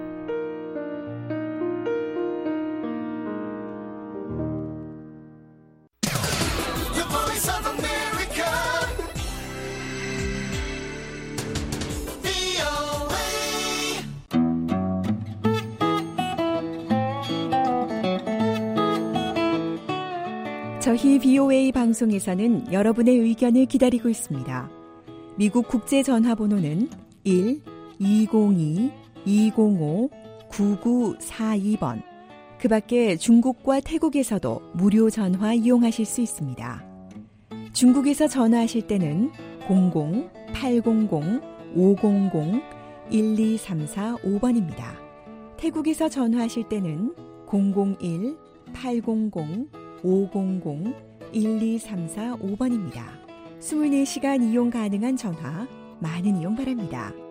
저희 BOA 방송에서는 여러분의 의견을 기다리고 있습니다. 미국 국제전화번호는 1-202-205-9942번. 그 밖에 중국과 태국에서도 무료 전화 이용하실 수 있습니다. 중국에서 전화하실 때는 00-800-500-12345번입니다. 태국에서 전화하실 때는 001-800-500-12345번입니다. 24시간 이용 가능한 전화 많은 이용 바랍니다.